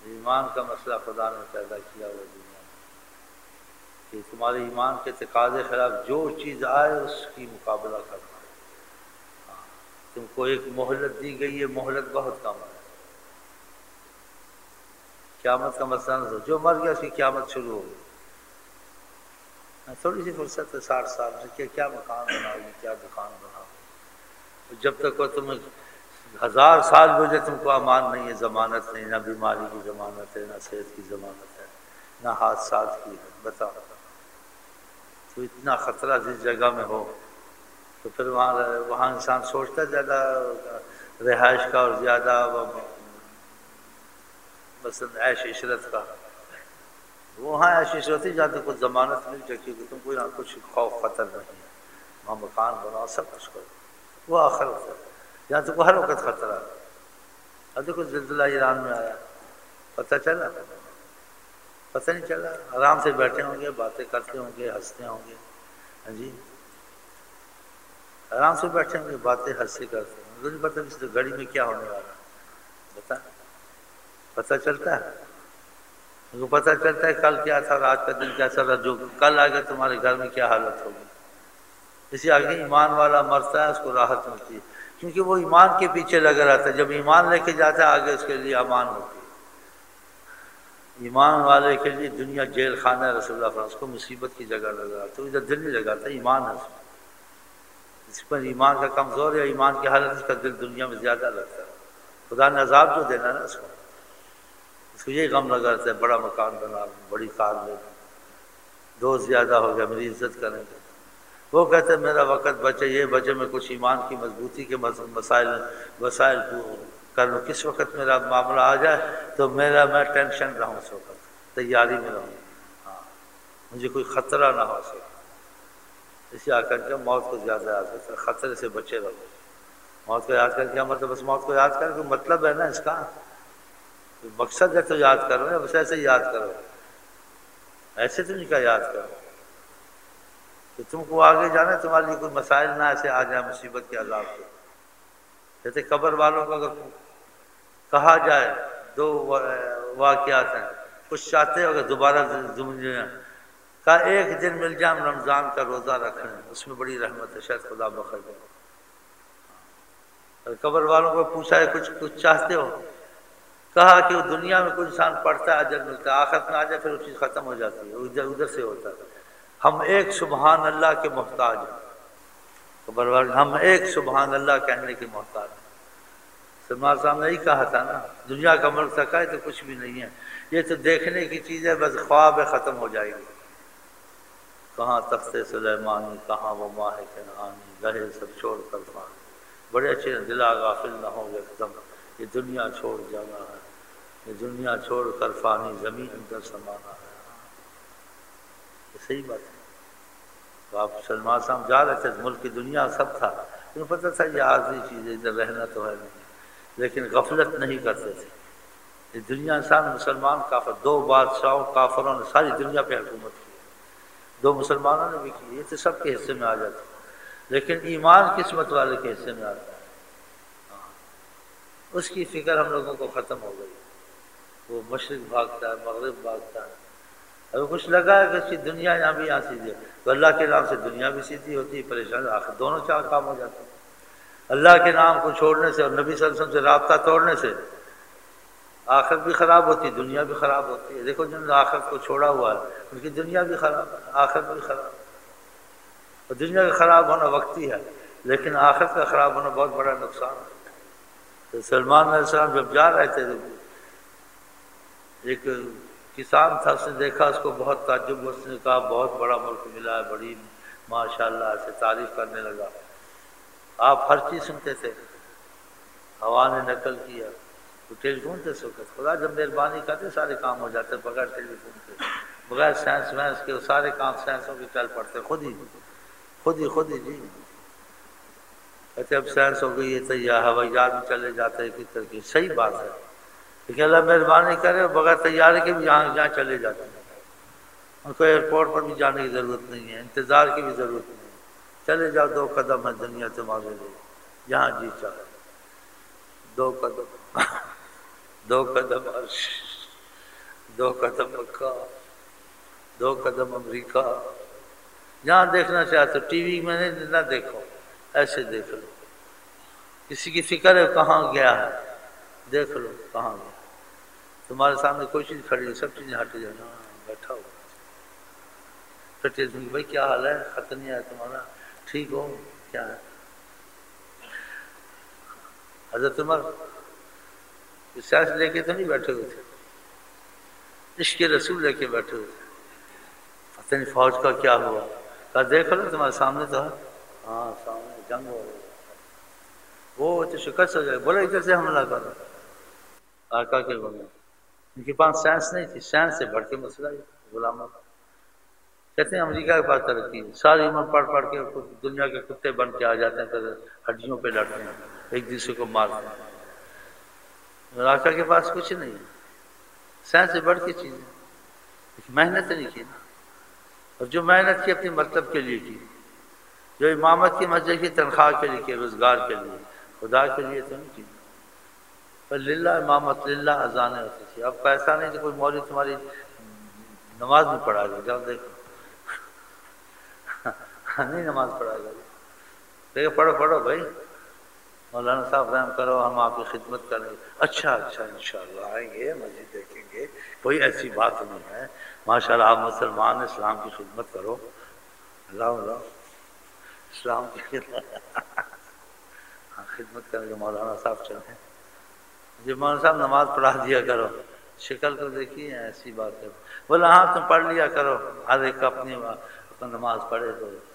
ایمان کا مسئلہ خدا نے پیدا کیا ہوا دنیا میں کہ تمہارے ایمان کے تقاضے خلاف جو چیز آئے اس کی مقابلہ کرنا ہے۔ ہاں، تم کو ایک مہلت دی گئی ہے، مہلت بہت کم ہے۔ قیامت کا مسئلہ نہ سو، جو مر گیا اس کی قیامت شروع ہو گئی۔ تھوڑی سی فرصت ہے 60 سال سے کہ کیا مکان بناؤ گے، کیا دکان بناؤ گے؟ جب تک وہ تمہیں 1000 سال بھی ہو جائے تم کو امان نہیں ہے، ضمانت نہیں، نہ بیماری کی ضمانت ہے، نہ صحت کی ضمانت ہے، نہ حادثات کی ہے۔ بتاؤ، تو اتنا خطرہ جس جگہ میں ہو تو پھر وہاں انسان سوچتا ہے زیادہ رہائش کا اور زیادہ مثلا عیش عشرت کا۔ وہاں عیش عشرت ہی جہاں تک کوئی ضمانت مل جائے کیونکہ تم کو یہاں کچھ خوف خطر نہیں ہے، وہاں مکان بناؤ سب کچھ کرو، وہ آخرت ہے یہاں تم کو ہر وقت خطرہ ہے۔ اب دیکھو زلزلہ ایران میں آیا، پتہ چلا؟ پتہ نہیں چلا، آرام سے بیٹھے ہوں گے، باتیں کرتے ہوں گے، ہنستے ہوں گے۔ ہاں جی، آرام سے بیٹھے ہوں گے، باتیں ہنستے کرتے ہوں گے، نہیں پتہ کس گھڑی میں کیا ہونے والا ہے۔ بتا، پتہ چلتا ہے؟ ان کو پتہ چلتا ہے کل کیا تھا، آج کا دن کیسا رہا، جو کل آ گیا تمہارے گھر میں کیا حالت ہوگی۔ اسی آگے ایمان والا مرتا ہے اس کو راحت ملتی ہے کیونکہ وہ ایمان کے پیچھے لگا رہتا ہے، جب ایمان لے کے جاتا ہے آگے اس کے لیے امان ہوتی ہے۔ ایمان والے کے لیے دنیا جیل خانہ ہے، رسول اللہ صلی اللہ علیہ وسلم اس کو مصیبت کی جگہ لگا تو ادھر دل نہیں لگاتا، ایمان ہے اس پر ایمان کا کمزور یا ایمان کی حالت اس کا دل دنیا میں زیادہ لگتا ہے۔ خدا نے عذاب جو دینا نا اس کو یہی غم لگا رہتا ہے، بڑا مکان بنا لوں، بڑی کار لے لوں، دوست زیادہ ہو گیا، میری عزت کریں گے۔ وہ کہتے ہیں میرا وقت بچے، یہ بچے میں کچھ ایمان کی مضبوطی کے وسائل کر لوں، کس وقت میرا معاملہ آ جائے تو میں ٹینشن رہوں، اس وقت تیاری میں رہوں، ہاں مجھے کوئی خطرہ نہ ہو سکے۔ اسی آ کر کے موت کو زیادہ یاد کرتے، خطرے سے بچے رہو۔ موت کو یاد کر کیا مطلب؟ بس موت کو یاد کر کے مطلب ہے نا اس کا، مقصد ہے تو یاد کرو نا، بس ایسے ہی یاد کرو، ایسے تو نہیں کہا یاد کرو کہ تم کو آگے جانا ہے، تمہارے لیے کوئی مسائل نہ ایسے آ جائے مصیبت کے عذاب سے۔ جیسے قبر والوں کو اگر کہا جائے، دو واقعات ہیں، کچھ چاہتے ہو کہ دوبارہ زندگی کا ایک دن مل جائے، ہم رمضان کا روزہ رکھیں، اس میں بڑی رحمت ہے، شاید خدا بخیر دے۔ قبر والوں کو پوچھا ہے کچھ چاہتے ہو، کہا کہ وہ دنیا میں کوئی انسان پڑھتا ہے اجر ملتا ہے، آخرت میں آ جائے پھر وہ چیز ختم ہو جاتی ہے، ادھر سے ہوتا ہے۔ ہم ایک سبحان اللہ کے محتاج ہیں، قبر والے ہم ایک سبحان اللہ کہنے کے محتاج ہیں۔ سلمان صاحب نے ہی کہا تھا نا، دنیا کا ملک تھکا ہے تو کچھ بھی نہیں ہے، یہ تو دیکھنے کی چیز ہے، بس خواب ہے، ختم ہو جائے گی۔ کہاں تخت سلیمانی، کہاں وہ ماہ کنعانی، رہے سب چھوڑ کر فانی، بڑے اچھے دلا غافل نہ ہو یکدم، یہ دنیا چھوڑ جانا ہے، یہ دنیا چھوڑ کر فانی زمین اندر سمانا ہے۔ یہ صحیح بات ہے۔ تو آپ سلمان صاحب جا رہے تھے، ملک کی دنیا سب تھا، انہیں پتہ تھا یہ عارضی چیز ہے، ادھر رہنا تو ہے نہیں، لیکن غفلت نہیں کرتے تھے۔ یہ دنیا انسان مسلمان کافر، 2 بادشاہوں کافروں نے ساری دنیا پہ حکومت کی، 2 مسلمانوں نے بھی کی، یہ تو سب کے حصے میں آ جاتا ہے، لیکن ایمان قسمت والے کے حصے میں آتا ہے۔ اس کی فکر ہم لوگوں کو ختم ہو گئی، وہ مشرق بھاگتا ہے، مغرب بھاگتا ہے، اگر کچھ لگا ہے کہ اس کی دنیا یہاں بھی یہاں سیدھی ہے تو اللہ کے نام سے دنیا بھی سیدھی ہوتی ہے، پریشان آخر دونوں 4 کام ہو جاتے ہیں۔ اللہ کے نام کو چھوڑنے سے اور نبی صلی اللہ علیہ وسلم سے رابطہ توڑنے سے آخرت بھی خراب ہوتی ہے، دنیا بھی خراب ہوتی ہے۔ دیکھو جن نے آخرت کو چھوڑا ہوا ہے ان کی دنیا بھی خراب ہے، آخرت بھی خراب ہے۔ اور دنیا کا خراب ہونا وقتی ہے، لیکن آخرت کا خراب ہونا بہت بڑا نقصان ہے۔ تو سلمان علیہ السلام جب جا رہے تھے، ایک کسان تھا، اس نے دیکھا، اس کو بہت تعجب ہوا، اس نے کہا بہت بڑا ملک ملا ہے، بڑی ماشاءاللہ، ایسے تعریف کرنے لگا۔ آپ ہر چیز سنتے تھے، ہوا نے نقل کیا، تو ٹیلی فون تھے سوکت، خدا جب مہربانی کرتے سارے کام ہو جاتے بغیر ٹیلی فون کے، بغیر سائنس وائنس کے، سارے کام سائنسوں کے چل پڑتے خود ہی جی۔ کہتے اب سائنس ہو گئی ہے تو یہ ہوائی جہاز میں چلے جاتے ہیں کس طرح کی، صحیح بات ہے، لیکن اللہ مہربانی کرے بغیر تیارے کے بھی جہاں چلے جاتے ہیں، ان کو ایئرپورٹ پر بھی جانے کی ضرورت نہیں ہے، انتظار کی بھی ضرورت نہیں ہے، چلے جاؤ، 2 قدم ہے دنیا تمہارے لیے، جہاں جی چاہے 2 قدم 2 قدم عرش، دو قدم مکہ، دو قدم امریکہ، جہاں دیکھنا چاہتے ٹی وی میں نہ دیکھو، ایسے دیکھ لو۔ کسی کی فکر ہے کہاں گیا ہے، دیکھ لو کہاں گیا۔ تمہارے سامنے کوئی چیز کھڑی ہے، سب چیزیں ہٹ جانا، بیٹھا ہو پھر بھائی کیا حال ہے، خط نہیں آیا تمہارا، ٹھیک ہو، کیا ہے؟ حضرت عمر سیاست لے کے تو نہیں بیٹھے ہوئے تھے، عشق رسول لے کے بیٹھے ہوئے تھے۔ پتہ نہیں فوج کا کیا ہوا، کہا دیکھ لو تمہارے سامنے تو ہے، ہاں سامنے جنگ ہو رہی، وہ تو شکست ہو جائے، بولے ادھر سے حملہ کرو، آقا کے بغیر ان کے پاس سائنس نہیں تھی، سائنس سے بڑھ کے مسئلہ ہے غلاموں کا۔ کہتے ہیں امریکہ کے پاس ترقی ہے، ساری عمر پڑھ پڑھ کے دنیا کے کتے بن کے آ جاتے ہیں، پھر ہڈیوں پہ لڑتے ہیں، ایک دوسرے کو مارتے ہیں۔ آقا کے پاس کچھ نہیں ہے، سائنس سے بڑھ کے چیز ہے، محنت نہیں کی نا، اور جو محنت کی اپنی مطلب کے لیے کی، جو امامت کی مسجد کی تنخواہ کے لیے کی، روزگار کے لیے، خدا کے لیے تو نہیں کی۔ پر للہ امامت، للہ اذان ہوتی تھی۔ اب پیسہ نہیں تو کوئی مولوی تمہاری نماز نہیں پڑھا گا، جاؤ دیکھو نہیں نماز پڑھائے گا، دیکھو پڑھو پڑھو بھائی، مولانا صاحب رحم کرو، ہم آپ کی خدمت کریں گے۔ اچھا اچھا انشاءاللہ آئیں گے، مسجد دیکھیں گے، کوئی ایسی بات نہیں ہے، ماشاءاللہ آپ مسلمان اسلام کی خدمت کرو، اللہ اللہ اسلام کی خدمت ہاں خدمت کریں گے، مولانا صاحب چلیں جی، مولانا صاحب نماز پڑھا دیا کرو، شکل کو دیکھیے ایسی بات ہے، بولا ہاں تم پڑھ لیا کرو، ہر ایک اپنی نماز پڑھے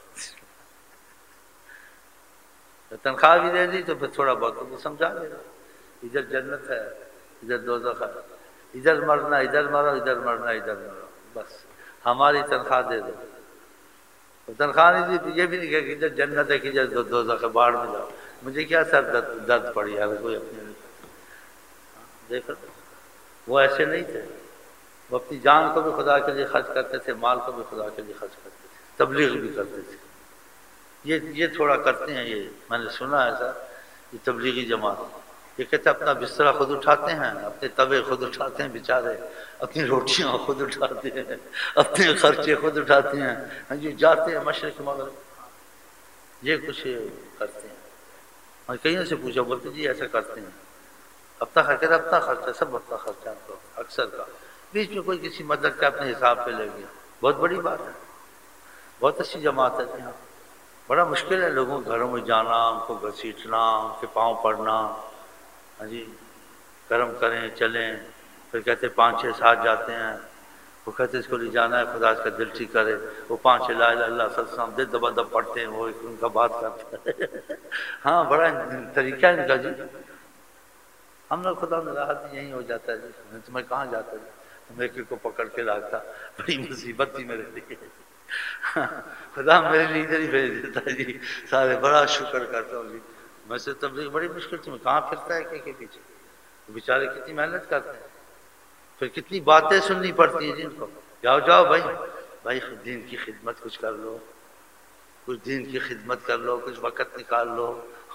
تو تنخواہ بھی دے دی تو پھر تھوڑا بہت تو سمجھا دے گا، ادھر جنت ہے ادھر دوزخ ہے، ادھر مرنا ادھر مرو، ادھر مرنا ادھر مرو، بس ہماری تنخواہ دے دو۔ تنخواہ نہیں دی یہ بھی نہیں کہ ادھر جنت ہے کہ ادھر دوزخ ہے، باہر میں جاؤ، مجھے کیا سر درد پڑی ہے، کوئی اپنے دیکھو وہ ایسے نہیں تھے، وہ اپنی جان کو بھی خدا کے لیے خرچ کرتے تھے، مال کو بھی خدا کے لیے خرچ کرتے تھے، تبلیغ بھی کرتے تھے۔ یہ تھوڑا کرتے ہیں، یہ میں نے سنا ایسا، یہ تبلیغی جماعت، یہ کہتے ہیں اپنا بستر خود اٹھاتے ہیں، اپنے توے خود اٹھاتے ہیں بیچارے، اپنی روٹیاں خود اٹھاتے ہیں، اپنے خرچے خود اٹھاتے ہیں، ہاں جی جاتے ہیں مشرق مغرب، یہ کچھ کرتے ہیں۔ اور کئیوں سے پوچھا، بولتے جی ایسا کرتے ہیں، اپنا خرچہ اپنا خرچہ، سب اپنا خرچہ اکثر کا، بیچ میں کوئی کسی مدد کا اپنے حساب پہ لے گیا، بہت بڑی بات ہے، بہت اچھی جماعت ہے یہاں۔ بڑا مشکل ہے لوگوں کے گھروں میں جانا، ان کو گھسیٹنا، ان کے پاؤں پڑنا، ہاں جی کرم کریں چلیں، پھر کہتے 5 6 7 جاتے ہیں، وہ کہتے اس کو لے جانا ہے خدا اس کا دل ٹھیک کرے، وہ 5 6 لا الہ الا اللہ صلی اللہ علیہ وسلم دے دبا دب پڑھتے ہیں، وہ ان کا بات کرتے ہیں ہاں بڑا طریقہ ہے ان کا جی، ہم لوگ خدا میں راحت یہی ہو جاتا ہے جی، تمہیں کہاں جاتا ہے، تم ایک کو پکڑ کے لاتا، بڑی مصیبت تھی میرے لیے خدا میرے لیے ادھر ہی بھیج دیتا ہے جی، سارے بڑا شکر کرتا ہوں جی، میں سے تبلیغ بڑی مشکل تھی، میں کہاں پھرتا ہے کہ پیچھے، بیچارے کتنی محنت کرتے ہیں، پھر کتنی باتیں سننی پڑتی ہیں جن کو، جاؤ جاؤ بھائی، بھائی دین کی خدمت کچھ کر لو، کچھ دین کی خدمت کر لو، کچھ وقت نکال لو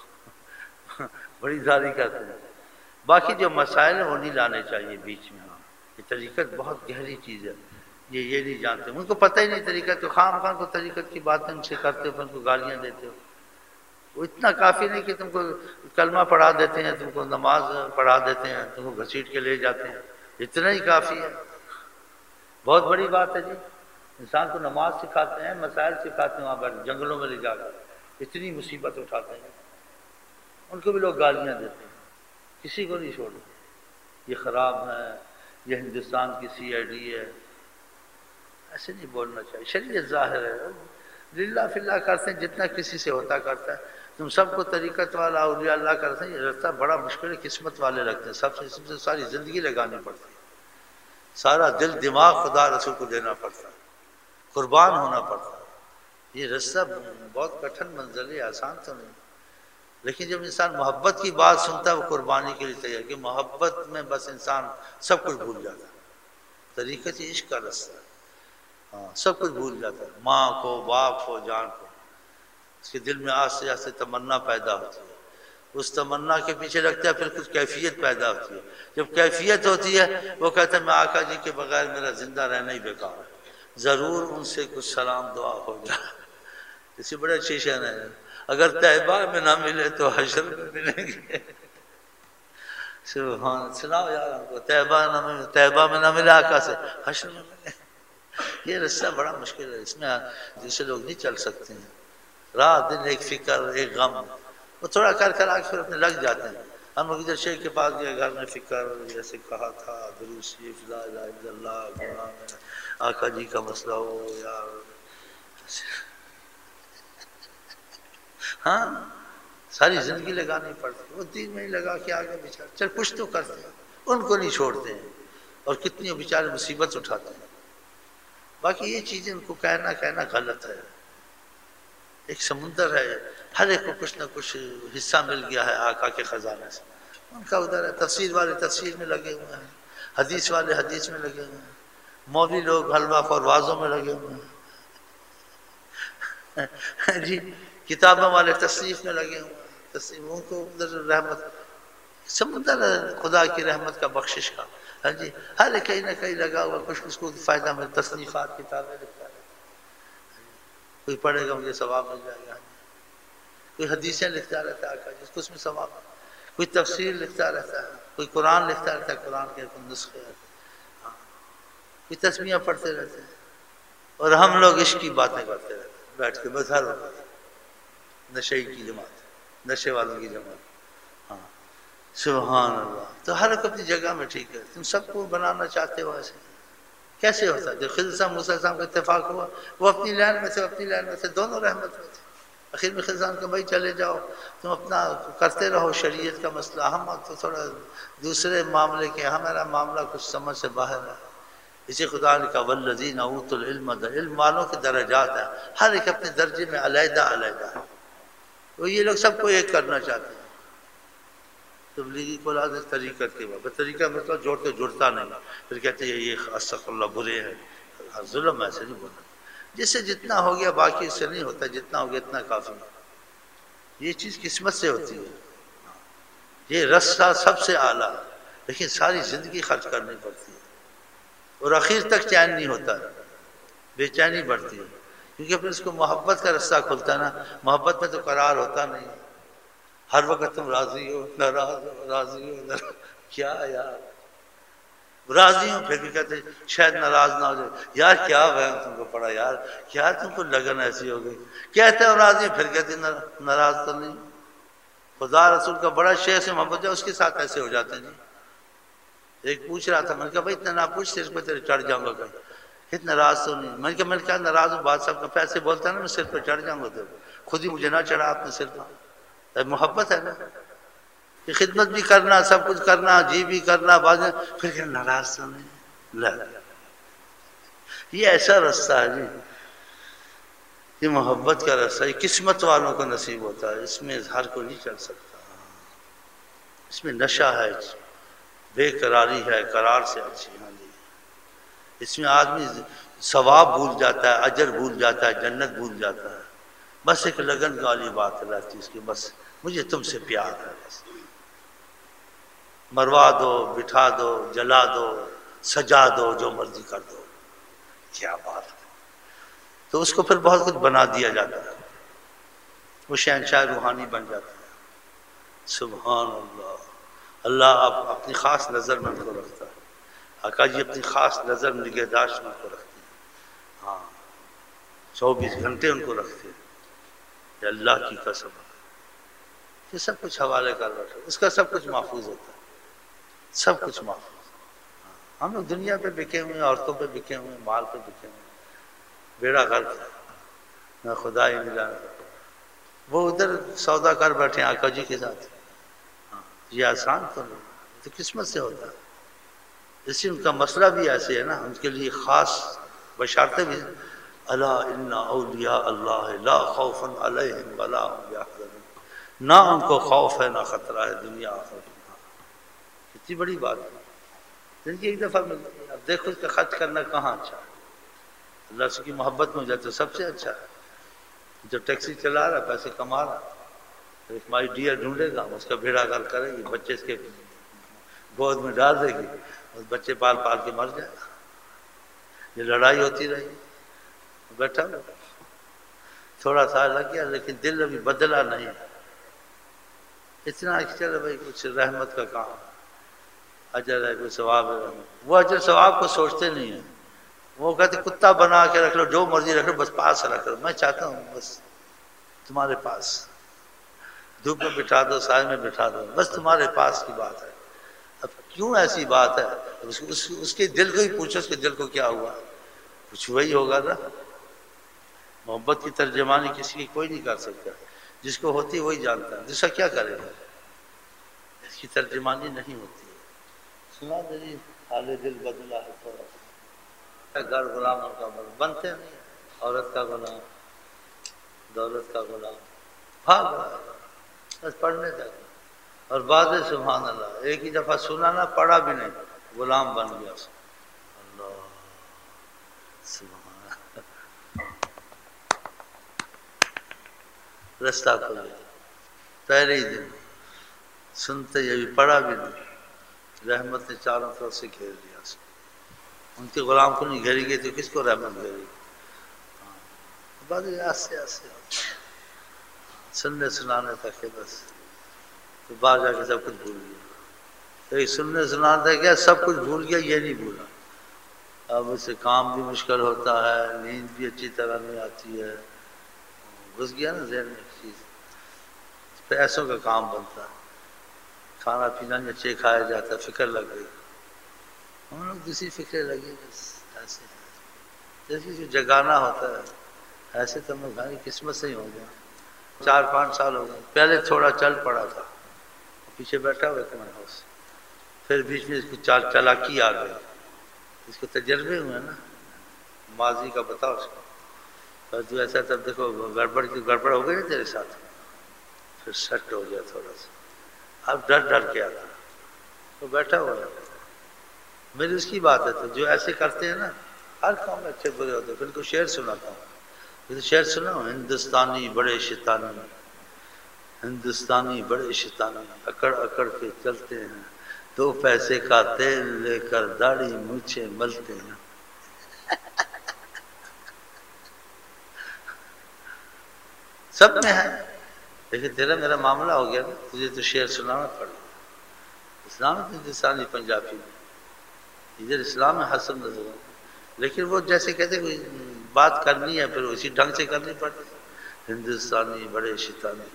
بڑی زاری کرتے ہیں۔ باقی جو مسائل ہیں وہ نہیں لانے چاہیے بیچ میں، یہ طریقت بہت گہری چیز ہے، یہ نہیں جانتے، ان کو پتہ ہی نہیں طریقت، تو خام خواہ کو طریقت کی باتیں ان سے کرتے ہو، پھر ان کو گالیاں دیتے ہو، وہ اتنا کافی نہیں کہ تم کو کلمہ پڑھا دیتے ہیں، تم کو نماز پڑھا دیتے ہیں، تم کو گھسیٹ کے لے جاتے ہیں، اتنا ہی کافی ہے، بہت بڑی بات ہے جی، انسان کو نماز سکھاتے ہیں، مسائل سکھاتے ہیں، وہاں پر جنگلوں میں لے جا کر اتنی مصیبت اٹھاتے ہیں، ان کو بھی لوگ گالیاں دیتے ہیں، کسی کو نہیں چھوڑتے، یہ خراب ہے، یہ ہندوستان کی CID ہے، ایسے نہیں بولنا چاہیے، شریعت ظاہر ہے، للہ فی اللہ کرتے ہیں، جتنا کسی سے ہوتا کرتا ہے، تم سب کو طریقت والا اولیاء اللہ کرتے ہیں، یہ رستہ بڑا مشکل ہے، قسمت والے رکھتے ہیں، سب سے ساری زندگی لگانی پڑتی ہے، سارا دل دماغ خدا رسول کو دینا پڑتا ہے، قربان ہونا پڑتا ہے، یہ رستہ بہت کٹھن منزل ہے، آسان تو نہیں، لیکن جب انسان محبت کی بات سنتا ہے وہ قربانی کے لیے تیار، کہ محبت میں بس انسان سب کچھ بھول جاتا ہے، طریقت عشق کا رستہ ہے، ہاں سب کچھ بھول جاتا ہے، ماں کو، باپ کو، جان کو، اس کے دل میں آج سے تمنا پیدا ہوتی ہے، اس تمنا کے پیچھے لگتا ہے، پھر کچھ کیفیت پیدا ہوتی ہے. جب کیفیت ہوتی ہے وہ کہتا ہے میں آقا جی کے بغیر میرا زندہ رہنا ہی بیکار ہے، ضرور ان سے کچھ سلام دعا ہو جائے. اسی بڑے شیشن ہے، اگر طیبہ میں نہ ملے تو حشر میں ملیں گے. سبحان، سناؤ یار ہم کو، طیبہ میں نہ ملے آقا سے، حشر میں ملے. یہ رستہ بڑا مشکل ہے، اس میں دوسرے لوگ نہیں چل سکتے ہیں. رات دن ایک فکر، ایک غم، وہ تھوڑا کر کر آگے پھر اپنے لگ جاتے ہیں. ہم لوگ ادھر شیخ کے پاس گئے، گھر میں فکر، جیسے کہا تھا درود شریف لا الہ الا اللہ گناہ میں آقا جی کا مسئلہ ہو یار. ہاں ساری زندگی لگانی پڑتی، وہ دین میں ہی لگا کے آگے بیچارے چل کچھ تو کرتے ہیں، ان کو نہیں چھوڑتے ہیں. اور کتنی بیچارے مصیبت اٹھاتے ہیں. باقی یہ چیزیں ان کو کہنا غلط ہے. ایک سمندر ہے، ہر ایک کو کچھ نہ کچھ حصہ مل گیا ہے آقا کے خزانے سے. ان کا ادھر ہے، تفسیر والے تفسیر میں لگے ہوئے ہیں، حدیث والے حدیث میں لگے ہوئے ہیں، مولوی لوگ حلوہ خور وازوں میں لگے ہوئے ہیں جی، کتابوں والے تصنیف میں لگے ہوئے ہیں، تصنیفوں کو ادھر رحمت سمندر ہے خدا کی رحمت کا، بخشش کا. ہاں جی، ہر ایک کہیں نہ کہیں لگا ہوا، کچھ اس کو فائدہ مل. تصنیفات کتابیں لکھتا ہے، کوئی پڑھے گا مجھے ثواب مل جائے گا. کوئی حدیثیں لکھتا رہتا ہے آقا جس کو اس میں ثواب، کوئی تفسیر لکھتا رہتا ہے، کوئی قرآن لکھتا رہتا ہے، قرآن کے نسخے، کوئی تسمیہ پڑھتے رہتے ہیں. اور ہم لوگ عشق کی باتیں کرتے رہتے ہیں بیٹھ کے، بس ہر وقت نشے کی جماعت، نشے والوں کی جماعت. ہاں سبحان اللہ. تو ہر ایک اپنی جگہ میں ٹھیک ہے. تم سب کو بنانا چاہتے ہو ایسے کیسے ہوتا ہے؟ جو خضر صاحب موسیٰ صاحب کا اتفاق ہوا، وہ اپنی لائن میں تھے، اپنی لائن میں تھے، دونوں رحمت میں تھے. آخر میں خضر صاحب کہ بھائی چلے جاؤ، تم اپنا کرتے رہو شریعت کا مسئلہ، ہم تو تھوڑا دوسرے معاملے کے، ہمارا معاملہ کچھ سمجھ سے باہر ہے. اسی خدا نے کہا والذین اوتوا العلم، علم والوں کے درجات ہیں، ہر ایک اپنے درجے میں علیحدہ علیحدہ ہے. تو یہ لوگ سب کو ایک کرنا چاہتے ہیں. تبلیغی کو لازم طریقت کے بعد طریقہ مطلب جوڑتے جڑتا نہیں، پھر کہتے ہیں یہ استغفر اللہ برے ہیں. ظلم ایسے نہیں بولا، جس سے جتنا ہو گیا باقی اس سے نہیں ہوتا، جتنا ہو گیا اتنا کافی ہے. یہ چیز قسمت سے ہوتی ہے. یہ رستہ سب سے اعلیٰ، لیکن ساری زندگی خرچ کرنی پڑتی ہے اور اخیر تک چین نہیں ہوتا، بے چینی بڑھتی ہے. کیونکہ پھر اس کو محبت کا رستہ کھلتا ہے نا. محبت میں تو قرار ہوتا نہیں، ہر وقت تم راضی ہو ناراض ہو، راضی ہو ناراض. کیا یار راضی ہوں، پھر بھی کہتے ہیں شاید ناراض نہ ہو جائے. یار کیا وہم تم کو پڑا یار، کیا تم کو لگن ایسی ہو گئی. کہتے ہیں راضی ہیں، پھر کہتے ہیں ناراض تو نہیں. خدا رسول کا بڑا شیخ سے محبت ہے، اس کے ساتھ ایسے ہو جاتے ہیں جی. ایک پوچھ رہا تھا، میں نے کہا بھائی اتنا نہ پوچھ، سر پہ تیرے چڑھ جاؤں گا کہیں. اتنا ناراض تو نہیں. میں نے کہا ناراض ہوں، بات صاحب کا پیسے بولتا ہے نا میں سر پہ چڑھ جاؤں گا، تو خود ہی مجھے نہ چڑھا اپنے سر پہ. محبت ہے نا، کہ خدمت بھی کرنا، سب کچھ کرنا، جی بھی کرنا، بازیں پھر کہ ناراض تو نہیں. یہ ایسا رستہ ہے جی، یہ محبت کا رستہ، یہ قسمت والوں کو نصیب ہوتا ہے. اس میں ہر کوئی نہیں چل سکتا. اس میں نشہ ہے، بے قراری ہے، قرار سے اچھی. ہاں جی، اس میں آدمی ثواب بھول جاتا ہے، اجر بھول جاتا ہے، جنت بھول جاتا ہے. بس ایک لگن والی بات رہتی ہے اس کی، بس مجھے تم سے پیار ہے، بس مروا دو، بٹھا دو، جلا دو، سجا دو، جو مرضی کر دو. کیا بات ہے. تو اس کو پھر بہت کچھ بنا دیا جاتا ہے، وہ شہنشاہ روحانی بن جاتا ہے. سبحان اللہ. اللہ آپ اپنی خاص نظر میں ان کو رکھتا ہے. آقا جی اپنی خاص نظر نگہداشت میں ان کو رکھتے ہیں. ہاں 24 گھنٹے ان کو رکھتے ہیں. یہ اللہ کی قسم ہے، یہ سب کچھ حوالے کر بیٹھے، اس کا سب کچھ محفوظ ہوتا ہے، سب کچھ محفوظ. ہم لوگ دنیا پہ بکے ہوئے ہیں، عورتوں پہ بکے ہوئے ہیں، مال پہ بکے ہوئے ہیں. بیڑا غرق ہے، نہ خدا ہی ملا. وہ ادھر سودا کر بیٹھے ہیں آقا جی کے ساتھ. یہ آسان تو نہیں، تو قسمت سے ہوتا ہے. اس لیے ان کا مسئلہ بھی ایسے ہے نا، ان کے لیے خاص بشارتیں بھی. الا ان اولیاء اللہ لا خوف علیہم ولا هم یحزنون. نہ ان کو خوف ہے، نہ خطرہ ہے دنیا آخرت میں. کتنی بڑی بات ہے. زندگی ایک دفعہ ملتی ہے. اب دیکھو اس کا خرچ کرنا کہاں اچھا ہے. اللہ سے کی محبت میں ہو جائے تو سب سے اچھا ہے. جو ٹیکسی چلا رہا ہے، پیسے کما رہا ہے، ایک مائی ڈیئر ڈھونڈے گا، اس کا بھیڑا گھر کرے گی، بچے اس کے گود میں ڈال دے گی، اور بچے پال پال کے مر جائے گا۔ یہ لڑائی ہوتی رہی، بیٹھا تھوڑا سا لگ گیا لیکن دل ابھی بدلا نہیں، اتنا کہ چلو بھائی کچھ رحمت کا کام، اجر ہے، کوئی ثواب ہے۔ وہ اجر ثواب کو سوچتے نہیں ہیں، وہ کہتے کتا بنا کے رکھ لو، جو مرضی رکھ لو، بس پاس رکھ لو، میں چاہتا ہوں بس تمہارے پاس، دھوپ میں بٹھا دو، سائے میں بٹھا دو، بس تمہارے پاس کی بات ہے۔ اب کیوں ایسی بات ہے؟ اس کے دل کو ہی پوچھو، اس کے دل کو کیا ہوا، کچھ وہی ہوگا نا۔ محبت کی ترجمانی کسی کی کوئی نہیں کر سکتا، جس کو ہوتی وہی جانتا ہے، دوسرا کیا کرے گا، اس کی ترجمانی نہیں ہوتی ہے۔ سنا میری حال دل بدلا ہے تھوڑا سا، گھر غلاموں کا بنتے نہیں، عورت کا غلام، دولت کا غلام، بھاگ رہا ہے بس پڑھنے تک، اور بعد سبحان اللہ ایک ہی دفعہ سنا نہ، پڑھا بھی نہیں، غلام بن گیا، اللہ سبحان اللہ، رستہ کھل گیا پہلے ہی دن، سنتے ہی ابھی پڑھا بھی نہیں، رحمت نے چاروں طرف سے گھیر دیا، ان کے غلام کو نہیں گھیری گئی تو کس کو رحمت گھیری؟ بعد آستے آستے سننے سنانے تک ہے بس، تو بعد جا کے سب کچھ بھول گیا، ایک سننے سنانے تک کیا سب کچھ بھول گیا، یہ نہیں بھولا، اب اسے کام بھی مشکل ہوتا ہے، نیند بھی اچھی طرح نہیں آتی ہے، گھس گیا نا ذہن میں چیز، پیسوں کا کام بنتا ہے، کھانا پینا نہیں اچھے کھایا جاتا، فکر لگ گئی، ہم لوگ دوسری فکریں لگی، بس ایسے جیسے جو جگانا ہوتا ہے، ایسے تو ہم لوگ ہماری قسمت سے ہی ہو گیا، 4-5 سال ہو گئے، پہلے تھوڑا چل پڑا تھا، پیچھے بیٹھا ہوا کمر ہاؤس، پھر بیچ میں اس کو چالاکی آ گئی، اس کو تجربے ہوئے نا، ماضی کا بتاؤ اس کو، پر تو ایسا تب دیکھو گڑبڑ ہو گئی نا تیرے ساتھ، پھر سیٹ ہو گیا تھوڑا سا، اب ڈر کے آتا، وہ بیٹھا ہوا ہے، میری اس کی بات ہے، تو جو ایسے کرتے ہیں نا، ہر کام میں اچھے برے ہوتے ہیں، پھر ان کو شعر سناتا ہوں، شعر سنا ہوں، ہندوستانی بڑے شیطانی، ہندوستانی بڑے شیطانی، اکڑ اکڑ کے چلتے ہیں، 2 پیسے کا تیل لے کر داڑھی مونچھیں ملتے ہیں، سب میں ہے، لیکن تیرا میرا معاملہ ہو گیا نا، تجھے تو شعر سنانا پڑا، اسلام ہندوستانی پنجابی میں، ادھر اسلام ہے حسن نظر، لیکن وہ جیسے کہتے کوئی بات کرنی ہے پھر اسی ڈھنگ سے کرنی پڑتی، ہندوستانی بڑے شیطانی،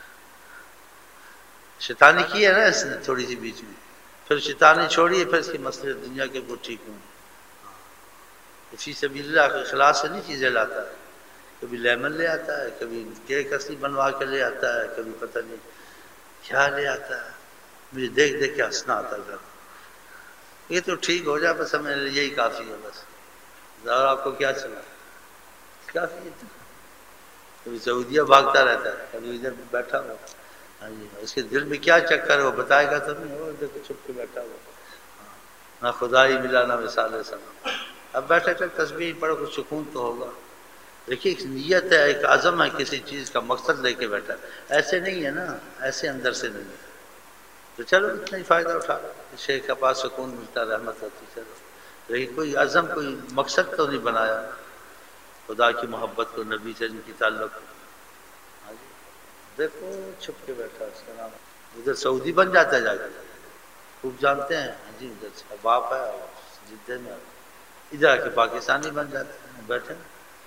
شیطانی کی ہے نا اس نے تھوڑی سی بیچ میں، پھر شیطانی چھوڑیے، پھر اس کے مسئلے دنیا کے وہ ٹھیک ہوں، فی سبیل اللہ کے اخلاص سے نہیں چیزیں لاتا ہے، کبھی لیمن لے آتا ہے، کبھی کیک اصلی بنوا کے لے آتا ہے، کبھی پتہ نہیں کیا لے آتا ہے، مجھے دیکھ دیکھ کے ہنسنا آتا ہے، یہ تو ٹھیک ہو جائے بس، ہمیں یہی کافی ہے بس، اور آپ کو کیا چلا کافی ہے، کبھی سعودیہ بھاگتا رہتا ہے، کبھی ادھر بیٹھا ہوا، ہاں جی، اس کے دل میں کیا چکر ہے وہ بتائے گا تو نہیں، وہ دیکھو چھپ کے بیٹھا ہوا، نہ خدائی ملا نہ مثال سنا، اب بیٹھے تک تسبیح پڑھو کچھ سکون تو ہوگا، دیکھیے ایک نیت ہے، ایک عزم ہے، کسی چیز کا مقصد لے کے بیٹھا، ایسے نہیں ہے نا، ایسے اندر سے نہیں ہے، تو چلو اتنا ہی فائدہ اٹھا، شیخ کے پاس سکون ملتا، رحمت ہوتی، چلو، لیکن کوئی عزم کوئی مقصد تو نہیں بنایا، خدا کی محبت کو، نبی سے جن کی تعلق کو، ہاں جی، دیکھو چھپ کے بیٹھا، اس کا نام ادھر سعودی بن جاتا ہے، جا کے خوب جانتے ہیں، ہاں جی، ادھر سے باپ ہے جدے میں، ادھر آ کے پاکستانی بن جاتے ہیں، بیٹھے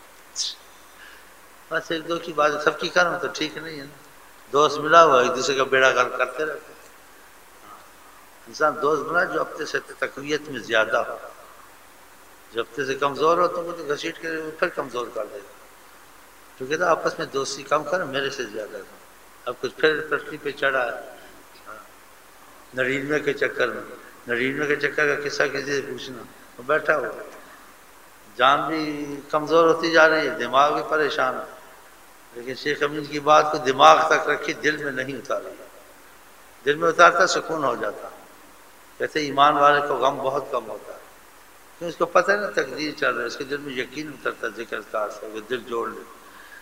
بس ایک دو کی بات ہے، سب کی کروں تو ٹھیک نہیں ہے نا، دوست ملا ہوا ایک دوسرے کا بیڑا گرک کرتے رہتے، انسان دوست بنا جو اپنے سے تقویت میں زیادہ ہو، جو اپنے سے کمزور ہو تو وہ تو گھسیٹ کے پھر کمزور کر دے گا، تو کہتا آپس میں دوستی کم کر، میرے سے زیادہ کر، اب کچھ پھر پٹری پہ چڑھا ہے، نرینوے کے چکر میں، نرینوے کے چکر کا قصہ کسی سے پوچھنا، وہ بیٹھا ہوا، جان بھی کمزور ہوتی جا رہی ہے، دماغ بھی پریشان ہے، لیکن شیخ امین کی بات کو دماغ تک رکھی، دل میں نہیں اتارا، دل میں اتارتا سکون ہو جاتا، کہتے ایمان والے کو غم بہت کم ہوتا ہے، کیوں اس کو پتہ ہے نا تقدیر چل رہا ہے، اس کے دل میں یقین اترتا ذکر کار سے، وہ دل جوڑ لے،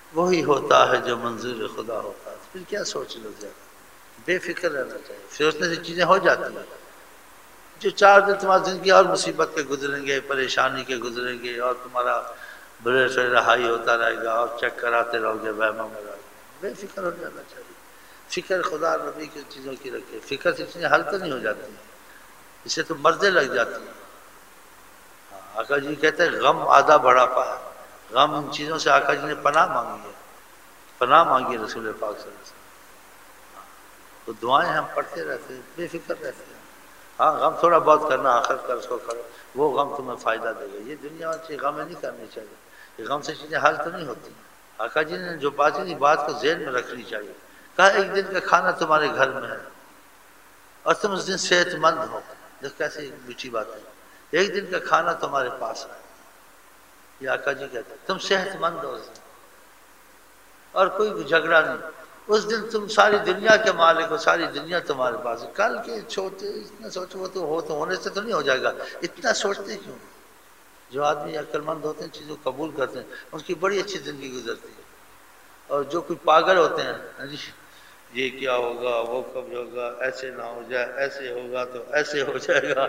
وہی ہوتا ہے جو منظور خدا ہوتا ہے. پھر کیا سوچ لو زیادہ، بے فکر رہنا چاہیے. سوچنے سے چیزیں ہو جاتی ہیں. جو 4 دن تمہاری زندگی اور مصیبت کے گزریں گے، پریشانی کے گزریں گے، اور تمہارا بڑے سے رہائی ہوتا رہے گا، اور چیک کراتے رہو گے، وہموں میں رہو گے. بے فکر ہو جانا چاہیے. فکر خدا نبی کی چیزوں کی رکھے. فکر سے چیزیں حل تو نہیں ہو جاتی ہیں، اس سے تو مرضیں لگ جاتی ہیں. آقا جی کہتے ہیں غم آدھا بڑھاپا ہے. غم ان چیزوں سے آقا جی نے پناہ مانگی ہے، پناہ مانگی رسول پاک صلی اللہ علیہ وسلم. تو دعائیں ہم پڑھتے رہتے ہیں، بے فکر رہتے ہیں. ہاں غم تھوڑا بہت کرنا، آخرت کا اس کو کرو، وہ غم تمہیں فائدہ دے گا. یہ دنیا سے غم نہیں کرنی چاہیے. یہ غم سے چیزیں حل تو نہیں ہوتی. آقا جی نے جو بات کی بات کو ذہن میں رکھنی چاہیے. کہا ایک دن کا کھانا تمہارے گھر میں ہے اور تم اس دن صحت مند ہو. دیکھ کیسی میٹھی بات ہے. ایک دن کا کھانا تمہارے پاس ہے، یہ آقا جی کہتے ہیں تم صحت مند ہو اس دن، اور کوئی جھگڑا نہیں. اس دن تم ساری دنیا کے مالک ہو، ساری دنیا تمہارے پاس ہے. کل کے چھوٹے اتنا سوچو، وہ تو ہونے سے تو نہیں ہو جائے گا. اتنا سوچتے کیوں؟ جو آدمی عقل مند ہوتے ہیں چیزوں کو قبول کرتے ہیں، ان کی بڑی اچھی زندگی گزرتی ہے. اور جو کوئی پاگل ہوتے ہیں، یہ کیا ہوگا، وہ کب ہوگا، ایسے نہ ہو جائے، ایسے ہوگا تو ایسے ہو جائے گا.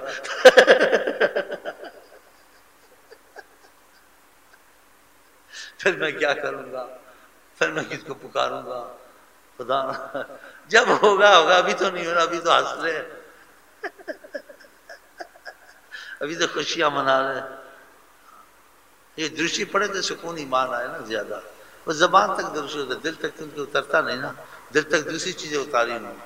پھر میں کیا کروں گا، پھر میں کس کو پکاروں گا. خدا جب ہوگا ہوگا، ابھی تو نہیں ہو رہا. ابھی تو ہنس رہے ہیں، ابھی تو خوشیاں منا رہے ہیں. یہ درشی پڑے تو سکون ایمان آئے نا زیادہ. وہ زبان تک درشی ہوتا ہے، دل تک ان کو اترتا نہیں نا. دل تک دوسری چیزیں اتاری نہیں.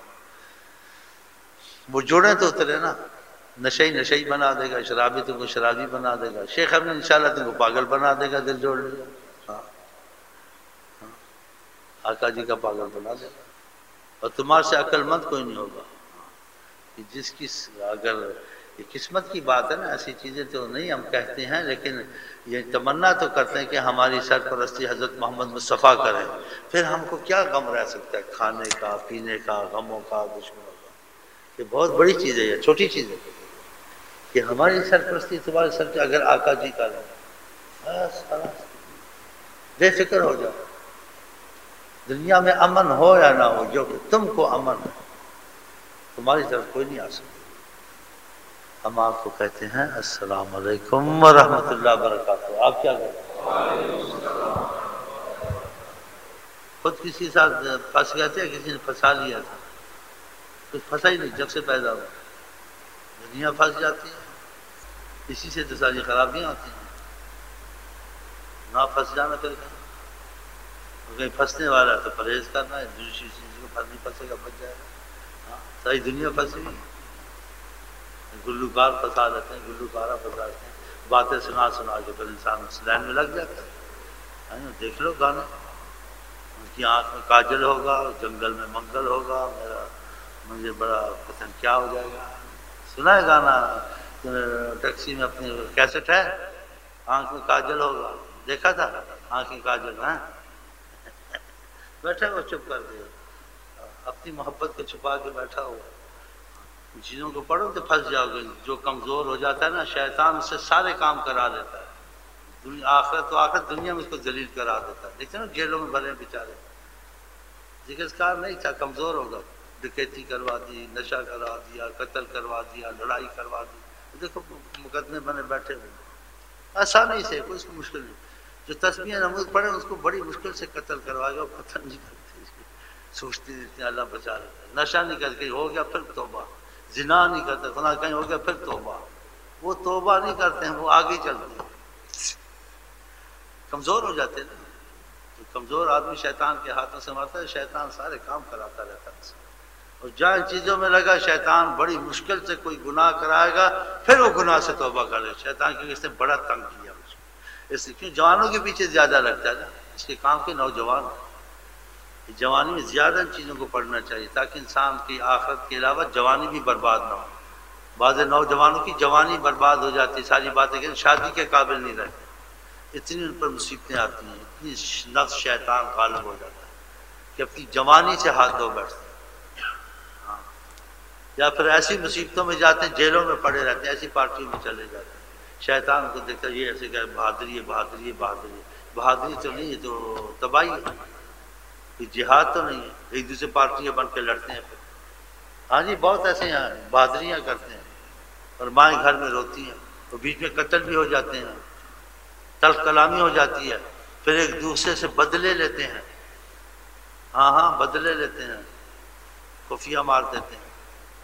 وہ جوڑیں تو اترے نا. نشئی نشئی بنا دے گا، شرابی تم کو شرابی بنا دے گا. شیخ ابن انشاءاللہ تم کو پاگل بنا دے گا، دل جوڑ لیا. ہاں آقا جی کا پاگل بنا دے گا. اور تمہارے سے عقل مند کوئی نہیں ہوگا. جس کی اگر یہ قسمت کی بات ہے نا، ایسی چیزیں تو نہیں ہم کہتے ہیں، لیکن یہ تمنا تو کرتے ہیں کہ ہماری سرپرستی حضرت محمد مصطفیٰ کریں. پھر ہم کو کیا غم رہ سکتا ہے، کھانے کا، پینے کا، غموں کا، دشمنوں کا. یہ بہت بڑی چیز ہے، یہ چھوٹی چیز ہے کہ ہماری سرپرستی تمہارے سر پہ اگر آقا جی کا لیں، بس خلاص بے فکر ہو جاؤ. دنیا میں امن ہو یا نہ ہو، جو کہ تم کو امن ہے، تمہاری طرف کوئی نہیں آ سکتا. ہم آپ کو کہتے ہیں السلام علیکم ورحمۃ اللہ وبرکاتہ. آپ کیا کہتے ہیں؟ خود کسی ساتھ پھنس گئے تھے، کسی نے پھنسا لیا تھا؟ کچھ پھنسا ہی نہیں. جب سے پیدا ہوا دنیا پھنس جاتی ہے. اسی سے تو ساری خرابیاں ہوتی ہیں. نہ پھنس جانا پھر کہیں پھنسنے والا ہے تو پرہیز کرنا ہے. دوسری چیز کو پھنس نہیں پھنسے گا، بچ جائے گا. ساری دنیا پھنسی ہوئی. گلوکار پھنسا دیتے ہیں، گلوکارہ پھنسا دیتے ہیں. باتیں سنا سنا کے پھر انسان اس لائن میں لگ جاتا ہے. دیکھ لو گانا، ان کی آنکھ میں کاجل ہوگا، جنگل میں منگل ہوگا، مجھے بڑا پسند کیا ہو جائے گا. سنا ہے گانا ٹیکسی میں اپنی کیسٹ ہے، آنکھ میں کاجل ہوگا. دیکھا تھا آنکھ میں کاجل؟ ہاں بیٹھا وہ چپ کر دے، اپنی محبت کو چھپا کے بیٹھا ہوا. چیزوں کو پڑھو تو پھنس جاؤ گے. جو کمزور ہو جاتا ہے نا، شیطان اس سے سارے کام کرا دیتا ہے. آخرت تو آخرت دنیا میں اس کو ذلیل کرا دیتا ہے. دیکھتے نا جیلوں میں بھرے بیچارے، ذکر نہیں تھا، کمزور ہوگا، ڈکیتی کروا دی، نشہ کروا دیا، قتل کروا دیا، لڑائی کروا دی. دیکھو مقدمے بنے بیٹھے ہوئے. آسانی سے کوئی اس کو مشکل نہیں. جو تسبیح نماز پڑھے اس کو بڑی مشکل سے قتل کروائے گا. قتل نہیں کرتے، سوچتے دیتے اللہ بچا لیتا ہے. نشہ نہیں کر کے ہو گیا پھر توبہ. زنا نہیں کرتے، گناہ کہیں ہو گیا پھر توبہ. وہ توبہ نہیں کرتے ہیں، وہ آگے چلتے ہیں. کمزور ہو جاتے ہیں نا. تو کمزور آدمی شیطان کے ہاتھوں سے مرتا ہے. شیطان سارے کام کراتا رہتا ہے. اور جہاں ان چیزوں میں لگا، شیطان بڑی مشکل سے کوئی گناہ کرائے گا، پھر وہ گناہ سے توبہ کرے. شیطان کی اس نے بڑا تنگ کیا اس کو. اس لیے کیوں جوانوں کے پیچھے زیادہ لگتا ہے نا، اس کے کام کے نوجوان. جوانی میں زیادہ ان چیزوں کو پڑھنا چاہیے تاکہ انسان کی آخرت کے علاوہ جوانی بھی برباد نہ ہو. بعض نوجوانوں کی جوانی برباد ہو جاتی، ساری باتیں کہ شادی کے قابل نہیں رہتے. اتنی ان پر مصیبتیں آتی ہیں، اتنی نفس شیطان غالب ہو جاتا ہے کہ اپنی جوانی سے ہاتھ دھو بیٹھتے ہیں. یا پھر ایسی مصیبتوں میں جاتے ہیں، جیلوں میں پڑے رہتے ہیں، ایسی پارٹیوں میں چلے جاتے ہیں. شیطان کو دیکھتا ہے یہ ایسے کہ بہادری ہے، بہادری ہے، بہادری ہے. بہادری تو نہیں ہے تو تباہی ہے، کوئی جہاد تو نہیں ہے، ایک دوسرے پارٹیاں بن کے لڑتے ہیں پھر۔ ہاں جی بہت ایسے ہیں بہادریاں کرتے ہیں اور مائیں گھر میں روتی ہیں، اور بیچ میں قتل بھی ہو جاتے ہیں، تلخ کلامی ہو جاتی ہے، پھر ایک دوسرے سے بدلے لیتے ہیں، ہاں ہاں بدلے لیتے ہیں، خفیہ مار دیتے ہیں،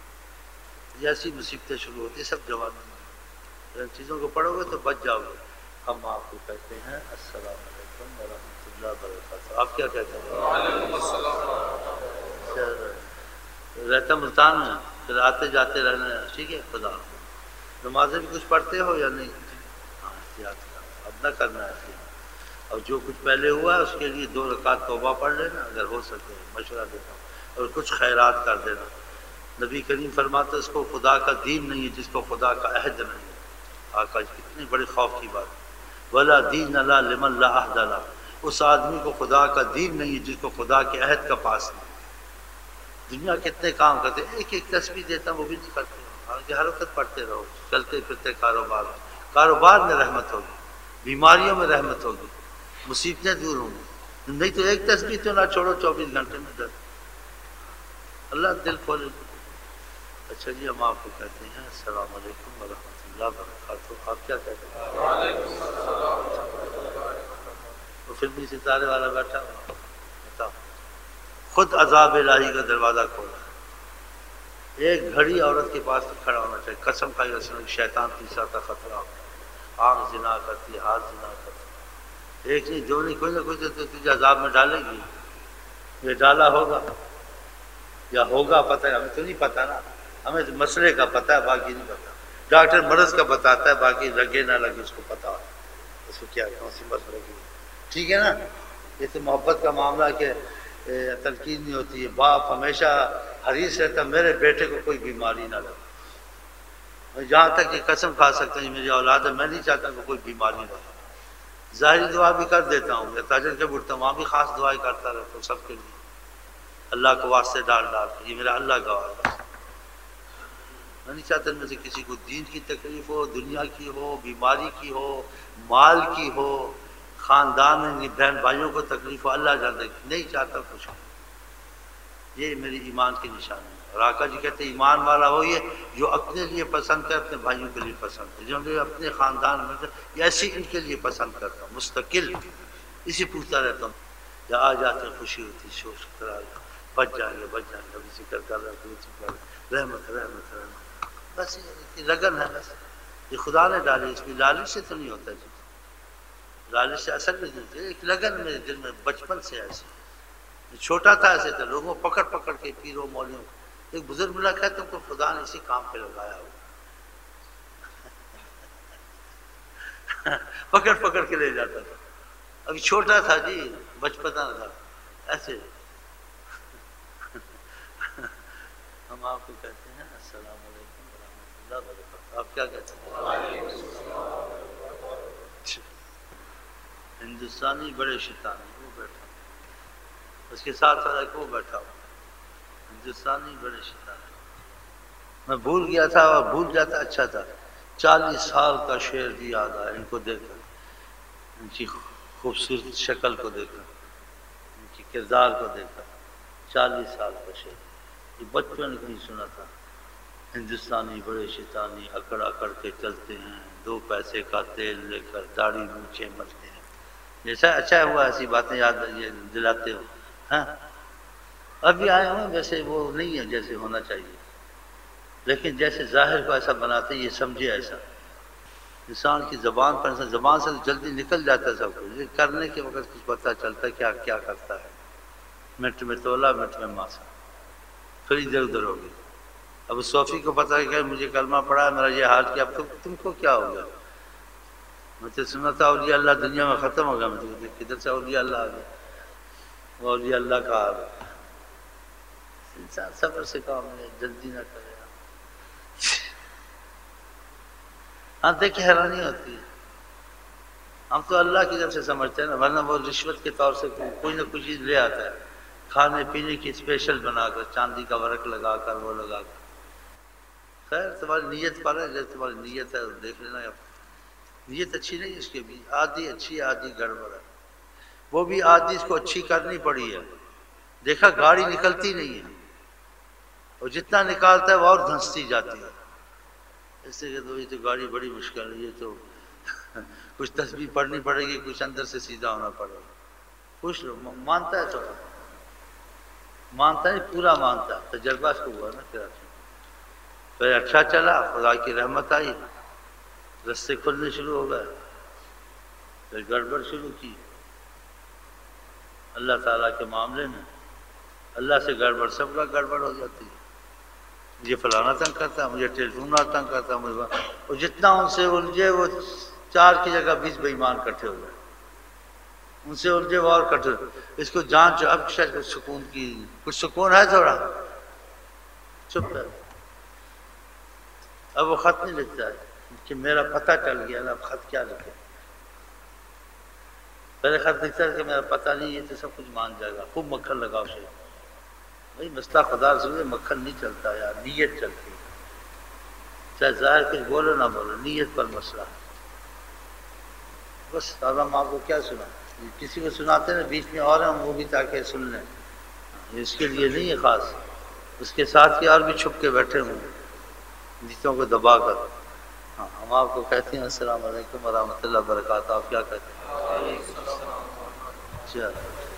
یہ ایسی مصیبتیں شروع ہوتی ہیں سب جوانوں میں۔ ان چیزوں کو پڑھو گے تو بچ جاؤ گے۔ ہم آپ کو کہتے ہیں السلام علیکم ورحمۃ اللہ وبرکاتہ۔ آپ کیا کہتے ہیں؟ وعلیکم السلام۔ رہتا ملتان میں، پھر آتے جاتے رہنا ہے، ٹھیک ہے؟ خدا حافظ۔ نمازیں بھی کچھ پڑھتے ہو یا نہیں؟ ہاں احتیاط کرنا، اب نہ کرنا ہے، اور جو کچھ پہلے ہوا ہے اس کے لیے 2 رکعت توبہ پڑھ لینا اگر ہو سکے، مشورہ دیتا ہوں، اور کچھ خیرات کر دینا۔ نبی کریم فرماتا ہے اس کو خدا کا دین نہیں ہے جس کو خدا کا عہد نہیں ہے۔ آقا جی کتنی بڑی خوف کی بات ہے، ولا دین لا لمن لا عہد له، اس آدمی کو خدا کا دین نہیں ہے جس کو خدا کے عہد کا پاس نہیں۔ دنیا کتنے کام کرتے ہیں، ایک ایک تسبیح دیتا وہ بھی نہیں کرتے، حالانکہ ہر وقت پڑھتے رہو، چلتے پھرتے کاروبار میں رحمت ہوگی، بیماریوں میں رحمت ہوگی، مصیبتیں دور ہوں گی، نہیں تو ایک تسبیح تو نہ چھوڑو 24 گھنٹے میں 10۔ اللہ دل کھولے۔ اچھا جی ہم آپ کو کہتے ہیں السلام علیکم ورحمۃ اللہ وبرکاتہ۔ آپ کیا کہتے ہیں؟ وعلیکم السلام۔ وہ فلمی ستارے والا بیٹھا ہوا، بتاؤ، خود عذاب الہی کا دروازہ کھولا، ایک گھڑی عورت کے پاس کھڑا ہونا چاہیے، قسم کھائی رسول، شیطان تیسرا کا خطرہ ہوتا ہے، آنکھ زنا کرتی ہے، ہاتھ زنا کرتی ہے، ایک نہیں دو نہیں، کوئی نہ کوئی تو تجھے عذاب میں ڈالے گی، یہ ڈالا ہوگا یا ہوگا پتہ ہے، ہمیں تو نہیں پتہ نا، ہمیں تو مسئلے کا پتہ ہے، باقی نہیں پتہ۔ ڈاکٹر مرض کا بتاتا ہے، باقی لگے نہ لگے اس کو پتہ ہوتا ہے اس کو کیا کون سی مسئلہ لگی، ٹھیک ہے نا؟ یہ تو محبت کا معاملہ کہ تلقین نہیں ہوتی ہے، باپ ہمیشہ حریص رہتا میرے بیٹے کو کوئی بیماری نہ لگے، جہاں تک کہ قسم کھا سکتا ہوں میری اولاد ہے، میں نہیں چاہتا کہ کوئی بیماری نہ لگے، ظاہری دعا بھی کر دیتا ہوں، یا تاجر کے اٹھتا ہوں وہاں بھی خاص دعائیں کرتا رہتا ہوں سب کے لیے، اللہ کو واسطے ڈال ڈال کے، یہ میرا اللہ گواہ ہے، میں نہیں چاہتا ان میں سے کسی کو دین کی تکلیف ہو، دنیا کی ہو، بیماری کی ہو، مال کی ہو، خاندان میں بہن بھائیوں کو تکلیف ہو، اللہ جانتا ہے نہیں چاہتا کچھ، یہ میری ایمان کی نشانی ہے۔ اور آقا جی کہتے ہیں ایمان والا ہو یہ جو اپنے لیے پسند کرے اپنے بھائیوں کے لیے پسند کرے، جو میں اپنے خاندان میں ایسی ان کے لیے پسند کرتا ہوں، مستقل اسی پوچھتا رہتا ہوں، یا آ جاتے خوشی ہوتی، شوق کرا بچ جائیں گے ابھی ذکر کر رہا ہے، رحمت رحمت رحمت، بس یہ لگن ہے، بس یہ خدا نے ڈالی، اس میں لالچ سے تو نہیں ہوتا جی، لالچ سے اثر بھی نہیں ہوتا، ایک لگن میرے دل میں بچپن سے ایسی، چھوٹا تھا ایسے تھا، لوگوں پکڑ پکڑ کے پیروں مولیوں، ایک بزرگ ملا کہتے ہیں کو خدا نے اسی کام پہ لگایا ہو، پکڑ پکڑ کے لے جاتا تھا، ابھی چھوٹا تھا جی، بچپنا تھا ایسے۔ ہم آپ کو کہتے ہیں السلام علیکم ورحمۃ اللہ وبرکاتہ۔ آپ کیا کہتے ہیں؟ ہندوستانی بڑے شیطان ہیں، وہ بیٹھا اس کے ساتھ ساتھ وہ بیٹھا ہوا، ہندوستانی بڑے شیطان ہیں، میں بھول گیا تھا اور بھول جاتا اچھا تھا، 40 سال کا شعر بھی یاد آیا ان کو دیکھ کر، ان کی خوبصورت شکل کو دیکھ کر، ان کی کردار کو دیکھ کر، 40 سال کا شعر، یہ بچپن کو نہیں سنا تھا، ہندوستانی بڑے شیطانی اکڑ اکڑ کے چلتے ہیں، 2 پیسے کا تیل لے کر داڑھی مونچھیں ملتے ہیں، جیسا اچھا ہوا ایسی باتیں یاد دلاتے ہو، ہاں ابھی آئے ہوں ویسے وہ نہیں ہے جیسے ہونا چاہیے، لیکن جیسے ظاہر کو ایسا بناتے یہ سمجھے ایسا، انسان کی زبان پر انسان زبان سے جلدی نکل جاتا ہے سب کچھ، کرنے کے وقت کچھ پتہ چلتا ہے کیا کیا کرتا ہے، منٹ میں تولا منٹ میں ماسا، پھر ادھر ادھر ہو گئی۔ اب صوفی کو پتہ ہے کہ مجھے کلمہ پڑھا میرا یہ حال کیا، اب تم کو کیا ہو گیا، میں تو سنا تھا اولیاء اللہ دنیا میں ختم ہو گیا، میں تو کدھر سے اولیاء اللہ آ گیا، وہ اولیاء اللہ کا حال ہے، انسان صبر سے کام لے، جلدی نہ کرے، ہاں دیکھ حیرانی ہوتی ہے، ہم تو اللہ کی طرف سے سمجھتے ہیں نا، ورنہ وہ رشوت کے طور سے کوئی نہ کوئی چیز لے آتا ہے، کھانے پینے کی اسپیشل بنا کر، چاندی کا ورق لگا کر، وہ لگا کر، خیر تمہاری نیت پر ہے، جیسے تمہاری نیت ہے دیکھ لینا، نیت اچھی نہیں اس کے بھی، آدھی اچھی آدھی گڑبڑ ہے، وہ بھی آدمی اس کو اچھی کرنی پڑی ہے، دیکھا گاڑی نکلتی نہیں ہے، اور جتنا نکالتا ہے وہ اور دھنستی جاتی ہے، اس سے کہ تو یہ تو گاڑی بڑی مشکل ہے، یہ تو کچھ تسبیح پڑھنی پڑے گی، کچھ اندر سے سیدھا ہونا پڑے گا. خوش لو مانتا ہے، تھوڑا مانتا ہے، پورا مانتا ہے، تجربہ اس کو ہوا نا کراچی میں. پھر اچھا چلا، خدا کی رحمت آئی، رستے کھلنے شروع ہو گئے، پھر گڑبڑ شروع کی اللہ تعالیٰ کے معاملے میں. اللہ سے گڑبڑ، سب کا گڑبڑ ہو جاتی ہے. مجھے فلانا تنگ کرتا ہے، مجھے ٹیلیفون تنگ کرتا ہے، مجھے اور جتنا ان سے الجھے وہ 4 کی جگہ 20 بے ایمان کٹھے ہو گئے، ان سے الجھے وہ اور کٹھے. اس کو جان چو اب شاید کچھ سکون کی، کچھ سکون ہے تھوڑا، چپ ہے. اب وہ خط نہیں لکھتا ہے کہ میرا پتہ چل گیا نا، اب خط کیا لکھے. پہلے خط لکھتا ہے کہ میرا پتہ نہیں، یہ تو سب کچھ مان جائے گا، خوب مکھن لگاؤ سے. بھائی مسئلہ خدا سے مکھن نہیں چلتا یار، نیت چلتی ہے. چاہے ظاہر کچھ بولو نہ بولو، نیت پر مسئلہ ہے. بس دادا ماں کو کیا سنا، کسی کو سناتے نا بیچ میں اور ہیں وہ بھی تاکہ سن لیں، اس کے لیے نہیں ہے خاص. اس کے ساتھ ہی اور بھی چھپ کے بیٹھے ہوں نیتوں کو دبا کر. ہاں ہم آپ کو کہتے ہیں السلام علیکم ورحمۃ اللہ وبرکاتہ، آپ کیا کہتے ہیں؟ چل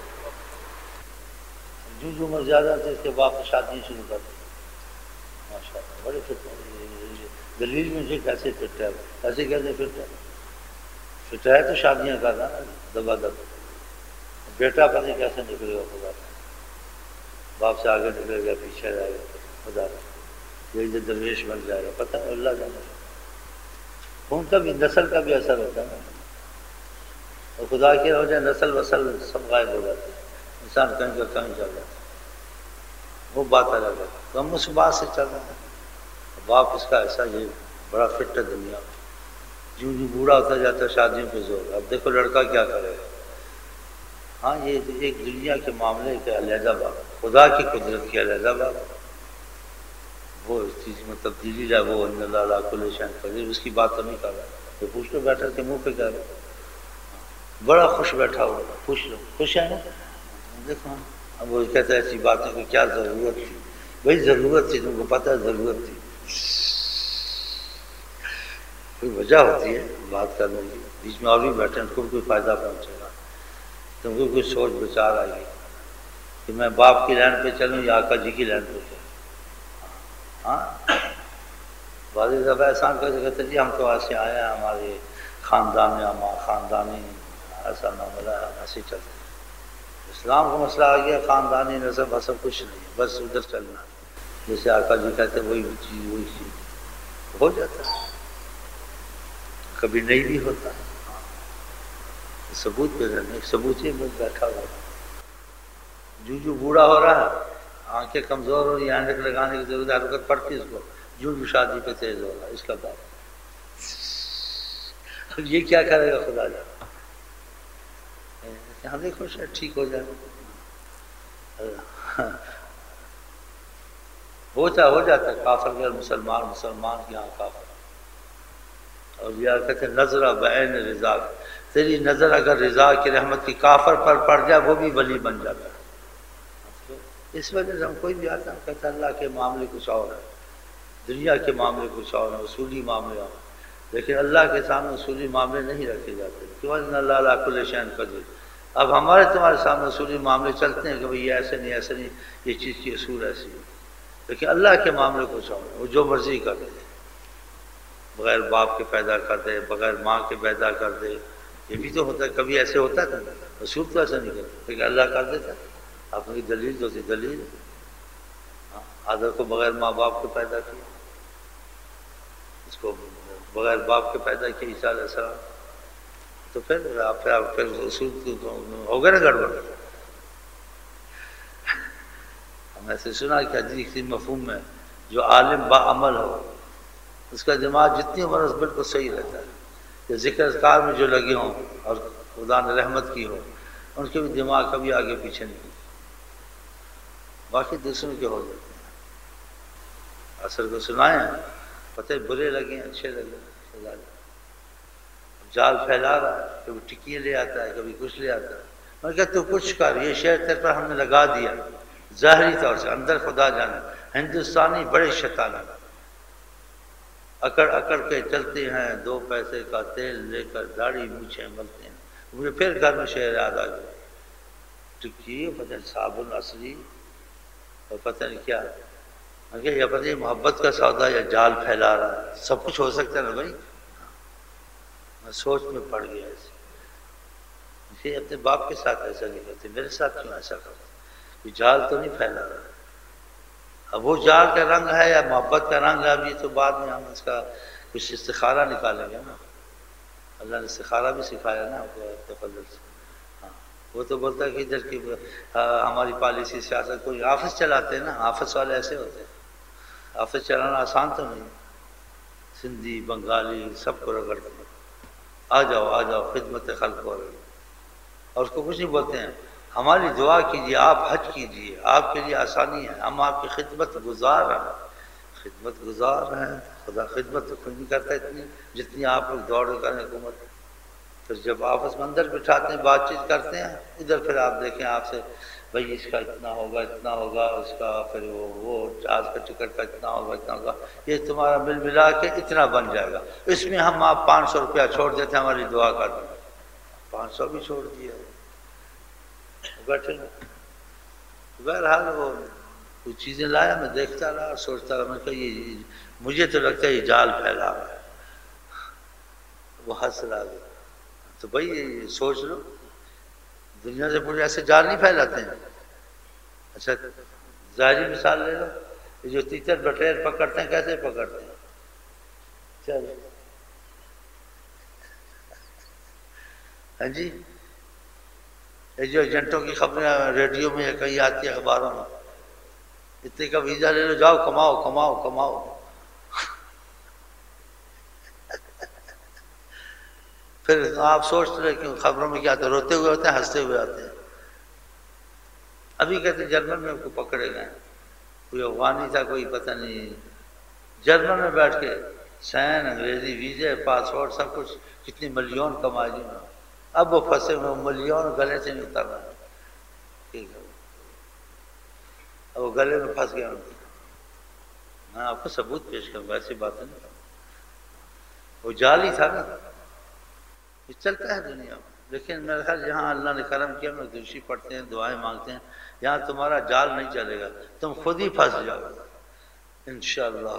جو عمر زیادہ تھے اس کے باپ شادی شروع کر دی. ماشاء اللہ بڑے فٹ. دلیل میں سے کیسے فٹ ہے، ایسے کیسے فٹ ہے؟ فٹ ہے تو شادیاں کرنا نا دبا دب. بیٹا پتہ کیسے نکلے گا خدا، باپ سے آگے نکلے گا پیچھے رہے گا خدا، یہ درویش بن جائے گا، پتہ ہے اللہ جانے. ان کا بھی نسل کا بھی اثر ہوتا ہے نا، اور خدا کی ہو جائے نسل وسل سب غائب ہو جاتے ہیں، انسان کہیں کا کہیں چل جاتا ہے. وہ بات الگ ہے، تو ہم اس بات سے چل رہے ہیں. باپ اس کا ایسا یہ بڑا فٹ ہے دنیا میں، جو بوڑھا ہوتا جاتا ہے شادیوں پہ زور. اب دیکھو لڑکا کیا کرے گا. ہاں یہ ایک دنیا کے معاملے کے علیحدہ بات، خدا کی قدرت کی علیحدہ بات. وہ اس چیز میں تبدیلی ہے، وہ ان اللہ علیہ کل شیء قدیر، اس کی بات تو نہیں کر رہا. تو پوچھ لو بیٹھا کے منہ پہ کہہ رہے بڑا خوش بیٹھا ہوا، پوچھ لو خوش ہے نا. دیکھو اب وہ کہتا ہے ایسی باتوں کی کیا ضرورت تھی. بھائی ضرورت تھی، تم کو پتہ ہے ضرورت تھی، کوئی وجہ ہوتی ہے بات کرنے کی. بیچ میں اور بھی بیٹھے ہیں، کوئی فائدہ پہنچے گا، تم کو کوئی سوچ بچار آئے گی کہ میں باپ کی لائن پہ چلوں یا آقا جی کی لائن پہ چلوں. ہاں بعض دفعہ احسان کر کے کہتے جی ہم تو ایسے آئے ہیں، ہمارے خاندانی ایسا معاملہ ہے، ہم ایسے چلتے ہیں. اسلام کا مسئلہ آ گیا، خاندانی نسب وسب کچھ نہیں ہے، بس ادھر چلنا. جیسے آقا جی کہتے ہیں وہی چیز ہو جاتا ہے، کبھی نہیں بھی ہوتا. ثبوت پہ رہنے، ایک ثبوت ہی میں بیٹھا ہوا. جو بوڑھا ہو رہا ہے، آنکھیں کمزور ہو رہی ہیں، اینک لگانے کی ضرورت ہے، حرکت پڑتی ہے اس کو. جو شادی پہ تیز ہو رہا ہے اس کا بات. اب یہ کیا کرے گا خدا جانے. یہاں دیکھو شاید ٹھیک ہو جائے. ہو جاتا ہے کافر کے مسلمان، مسلمان کے یہاں کافر. اور یہ کہتے ہیں نظر بعین رضا، تیری نظر اگر رضا کی رحمت کی کافر پر پڑ جائے وہ بھی ولی بن جاتا ہے. اس وجہ سے ہم کوئی بھی آتا ہے کہتا ہے اللہ کے معاملے کچھ اور ہے، دنیا کے معاملے کچھ اور ہیں، اصولی معاملے اور. لیکن اللہ کے سامنے اصولی معاملے نہیں رکھے جاتے، کیوں ان اللہ علیہ کل شیء قدیر. اب ہمارے تمہارے سامنے اصولی معاملے چلتے ہیں کہ بھئی یہ ایسے نہیں، ایسے نہیں، یہ چیز کی اصول ایسی ہے. لیکن اللہ کے معاملے کچھ اور ہیں، وہ جو مرضی کر دے، بغیر باپ کے پیدا کر دے، بغیر ماں کے پیدا کر دے. یہ بھی تو ہوتا ہے، کبھی ایسے ہوتا ہے رسول تو ایسا نہیں کرتا، لیکن اللہ کر دیتا. اپنی دلیل تو تھی دلیل. آدم کو بغیر ماں باپ کے پیدا کیا، اس کو بغیر باپ کے پیدا کیا عیسیٰ علیہ السلام. تو پھر رسول ہو گئے نا گڑبڑ. ہم ایسے سنا کہ حدیث کی مفہوم میں جو عالم با عمل ہو اس کا دماغ جتنی عمر اس بالکل صحیح رہتا ہے. کہ ذکر اذکار میں جو لگے ہوں اور خدا نے رحمت کی ہو ان کے بھی دماغ کبھی آگے پیچھے نہیں. باقی دوسروں کے ہو جاتے ہیں. اثر کو سنائیں پتہ برے لگے اچھے لگے. جال پھیلا رہا ہے، کبھی ٹکیے لے آتا ہے، کبھی کچھ لے آتا ہے. میں کہا تو کچھ کر، یہ شعر تیرے پر ہم نے لگا دیا ظاہری طور سے، اندر خدا جانے ہندوستانی بڑے شیطان ہیں، اکڑ اکڑ کے چلتے ہیں، 2 پیسے کا تیل لے کر داڑھی مونچھیں ملتے ہیں۔ مجھے پھر گھر میں شعر یاد آ گیا، ٹکی پتہ نہیں صابن اصلی اور پتہ نہیں کیا، میں کہ یہ پتہ نہیں محبت کا سودا یا جال پھیلا رہا ہے، سب کچھ ہو سکتا ہے نا بھائی۔ میں سوچ میں پڑ گیا ایسے، یہ اپنے باپ کے ساتھ ایسا نہیں کرتے، میرے ساتھ کیوں ایسا کرتے؟ یہ جال تو نہیں پھیلا رہا، اب وہ جال کا رنگ ہے یا محبت کا رنگ ہے، اب یہ تو بعد میں ہم اس کا کچھ استخارہ نکالیں گے نا، اللہ نے استخارہ بھی سکھایا نا اپنے فضل سے۔ ہاں وہ تو بولتا ہے کہ ادھر کی ہماری پالیسی سیاست، کوئی آفس چلاتے ہیں نا، آفس والے ایسے ہوتے ہیں، آفس چلانا آسان تو نہیں، سندھی بنگالی سب کو رگڑ دیں، آ جاؤ خدمت خلق ہو رہی، اور اس کو کچھ نہیں بولتے ہیں، ہماری دعا کیجیے، آپ حج کیجیے، آپ کے لیے آسانی ہے، ہم آپ کی خدمت گزار ہیں، خدمت گزار ہیں، خدا خدمت تو کوئی نہیں کرتا اتنی جتنی آپ لوگ دوڑ کریں حکومت۔ پھر جب آپس میں اندر بٹھاتے ہیں، بات چیت کرتے ہیں، ادھر پھر آپ دیکھیں آپ سے بھائی اس کا اتنا ہوگا، اس کا پھر وہ جہاز کا ٹکٹ کا اتنا ہوگا، یہ تمہارا مل ملا کے اتنا بن جائے گا، اس میں ہم آپ 500 روپیہ چھوڑ دیتے ہیں، ہماری دعا کر دیں، 500 بھی چھوڑ دیا بیٹھے۔ بہرحال وہ کچھ چیزیں لایا، میں دیکھتا رہا اور سوچتا رہا، میں کہ یہ مجھے تو لگتا ہے یہ جال پھیلا ہوا ہے، وہ ہنس رہا گیا۔ تو بھائی یہ سوچ لو، دنیا سے پورے ایسے جال نہیں پھیلاتے ہیں۔ اچھا ظاہری مثال لے لو، یہ جو تیتر بٹیر پکڑتے ہیں کیسے پکڑتے ہیں؟ چلو ہاں جی، یہ جو ایجنٹوں کی خبریں ریڈیو میں کہیں آتی ہے اخباروں میں، اتنے کا ویزا لے لو، جاؤ کماؤ۔ پھر آپ سوچتے رہے کہ خبروں میں کیا آتے ہیں، روتے ہوئے ہوتے ہیں، ہنستے ہوئے آتے ہیں۔ ابھی کہتے ہیں جرمن میں کو پکڑے گئے، کوئی افغانی تھا، کوئی پتہ نہیں، جرمن میں بیٹھ کے سین، انگریزی ویزے، پاسپورٹ سب کچھ، کتنی ملین کمائی انہوں نے، اب وہ پھنسے ہوئے ملین گلے سے نہیں اتر رہا ہے، ٹھیک ہے، اب وہ گلے میں پھنس گیا۔ میں آپ کو ثبوت پیش کروں گا، ایسی باتیں نہیں، وہ جال ہی تھا نا، یہ چلتا ہے دنیا میں۔ لیکن میرے خیال جہاں اللہ نے کرم کیا، میں درشی پڑھتے ہیں، دعائیں مانگتے ہیں، یہاں تمہارا جال نہیں چلے گا، تم خود ہی پھنس جاؤ انشاءاللہ۔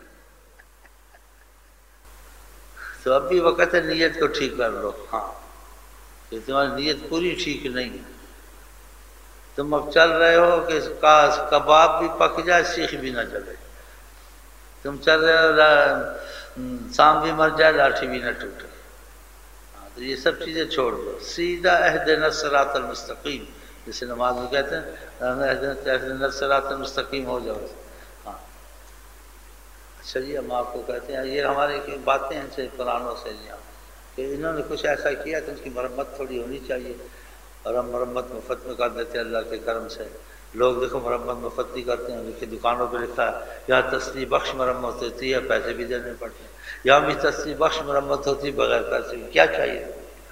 تو اب بھی وقت ہے، نیت کو ٹھیک کر لو، ہاں کہ تمہاری نیت پوری ٹھیک نہیں ہے، تم اب چل رہے ہو کہ کاش کباب بھی پک جائے سیخ بھی نہ چلے، تم چل رہے ہو سام بھی مر جائے لاٹھی بھی نہ ٹوٹے، تو یہ سب چیزیں چھوڑ دو، سیدھا اہدنا الصراط المستقیم، جسے نماز میں کہتے ہیں اہدنا الصراط المستقیم ہو جاؤ۔ ہاں اچھا جی، ہم آپ کو کہتے ہیں یہ ہماری باتیں ہیں سے پرانوں سے یہاں کہ انہوں نے کچھ ایسا کیا تو ان کی مرمت تھوڑی ہونی چاہیے، اور ہم مرمت مفت میں کر دیتے ہیں اللہ کے کرم سے۔ لوگ دیکھو مرمت مفت نہیں کرتے ہیں، دیکھیے دکانوں پہ لکھا ہے یہاں تسلی بخش مرمت ہوتی ہے، پیسے بھی دینے پڑتے ہیں، یہاں بھی تسلی بخش مرمت ہوتی ہے بغیر پیسے کی، کیا چاہیے؟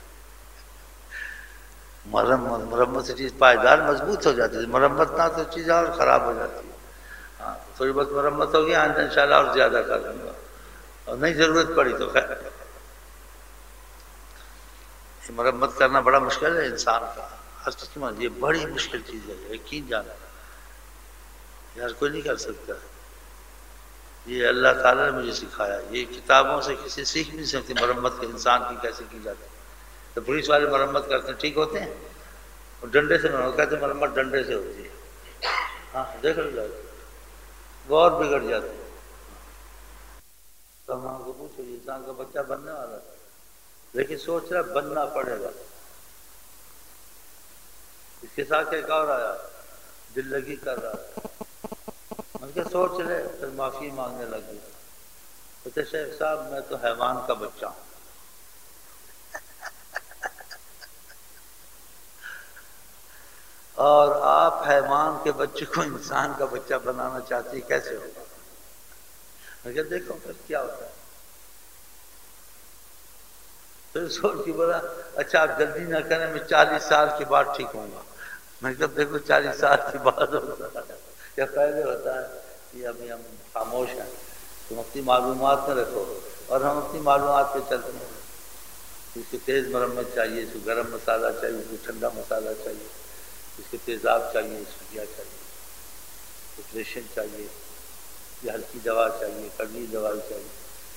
مرمت سے چیز پائیدار مضبوط ہو جاتی ہے، مرمت نہ تو چیز اور خراب ہو جاتی ہے۔ ہاں تھوڑی بہت مرمت ہوگی، آئندہ انشاءاللہ اور زیادہ کر دوں گا، اور نہیں ضرورت پڑی تو خیر۔ مرمت کرنا بڑا مشکل ہے انسان کا، ہر قسم یہ بڑی مشکل چیز ہے، یقین جانا، یہ ہر کوئی نہیں کر سکتا، یہ اللہ تعالیٰ نے مجھے سکھایا، یہ کتابوں سے کسی سیکھ نہیں سکتی مرمت کے انسان کی کیسے کی جاتی ہے۔ تو پولیس والے مرمت کرتے ہیں ٹھیک ہوتے ہیں، اور ڈنڈے سے مرمت کہتے ہیں، مرمت ڈنڈے سے ہوتی ہے، ہاں دیکھ لو وہ اور بگڑ جاتے ہیں۔ تو ہم کو پوچھو انسان کا بچہ بننے والا تھا، لیکن سوچ رہا بننا پڑے گا۔ اس کے ساتھ ایک اور آیا، دل لگی کر رہا تھا، میں کیا سوچ لے، پھر معافی مانگنے لگ گیا، کہتے شیخ صاحب میں تو حیوان کا بچہ ہوں۔ اور آپ حیوان کے بچے کو انسان کا بچہ بنانا چاہتی، کیسے ہوگا؟ میں کہا دیکھو پھر کیا ہوتا ہے۔ پھر سوچ کے بولا اچھا آپ جلدی نہ کریں، میں 40 سال کے بعد ٹھیک ہوں گا۔ میں کہا دیکھو 40 سال کے بعد ہوتا ہے یا پہلے ہوتا ہے، یہ ابھی ہم خاموش ہیں، تم اپنی معلومات میں رکھو اور ہم اپنی معلومات پہ چلتے ہیں۔ اس کو تیز مرمت چاہیے، اس کو گرم مسالہ چاہیے، اس کو ٹھنڈا مسالہ چاہیے، اس کو تیزاب چاہیے، اس کو کیا چاہیے، آپریشن چاہیے، یہ ہلکی دوا چاہیے، کڑوی دوائی چاہیے۔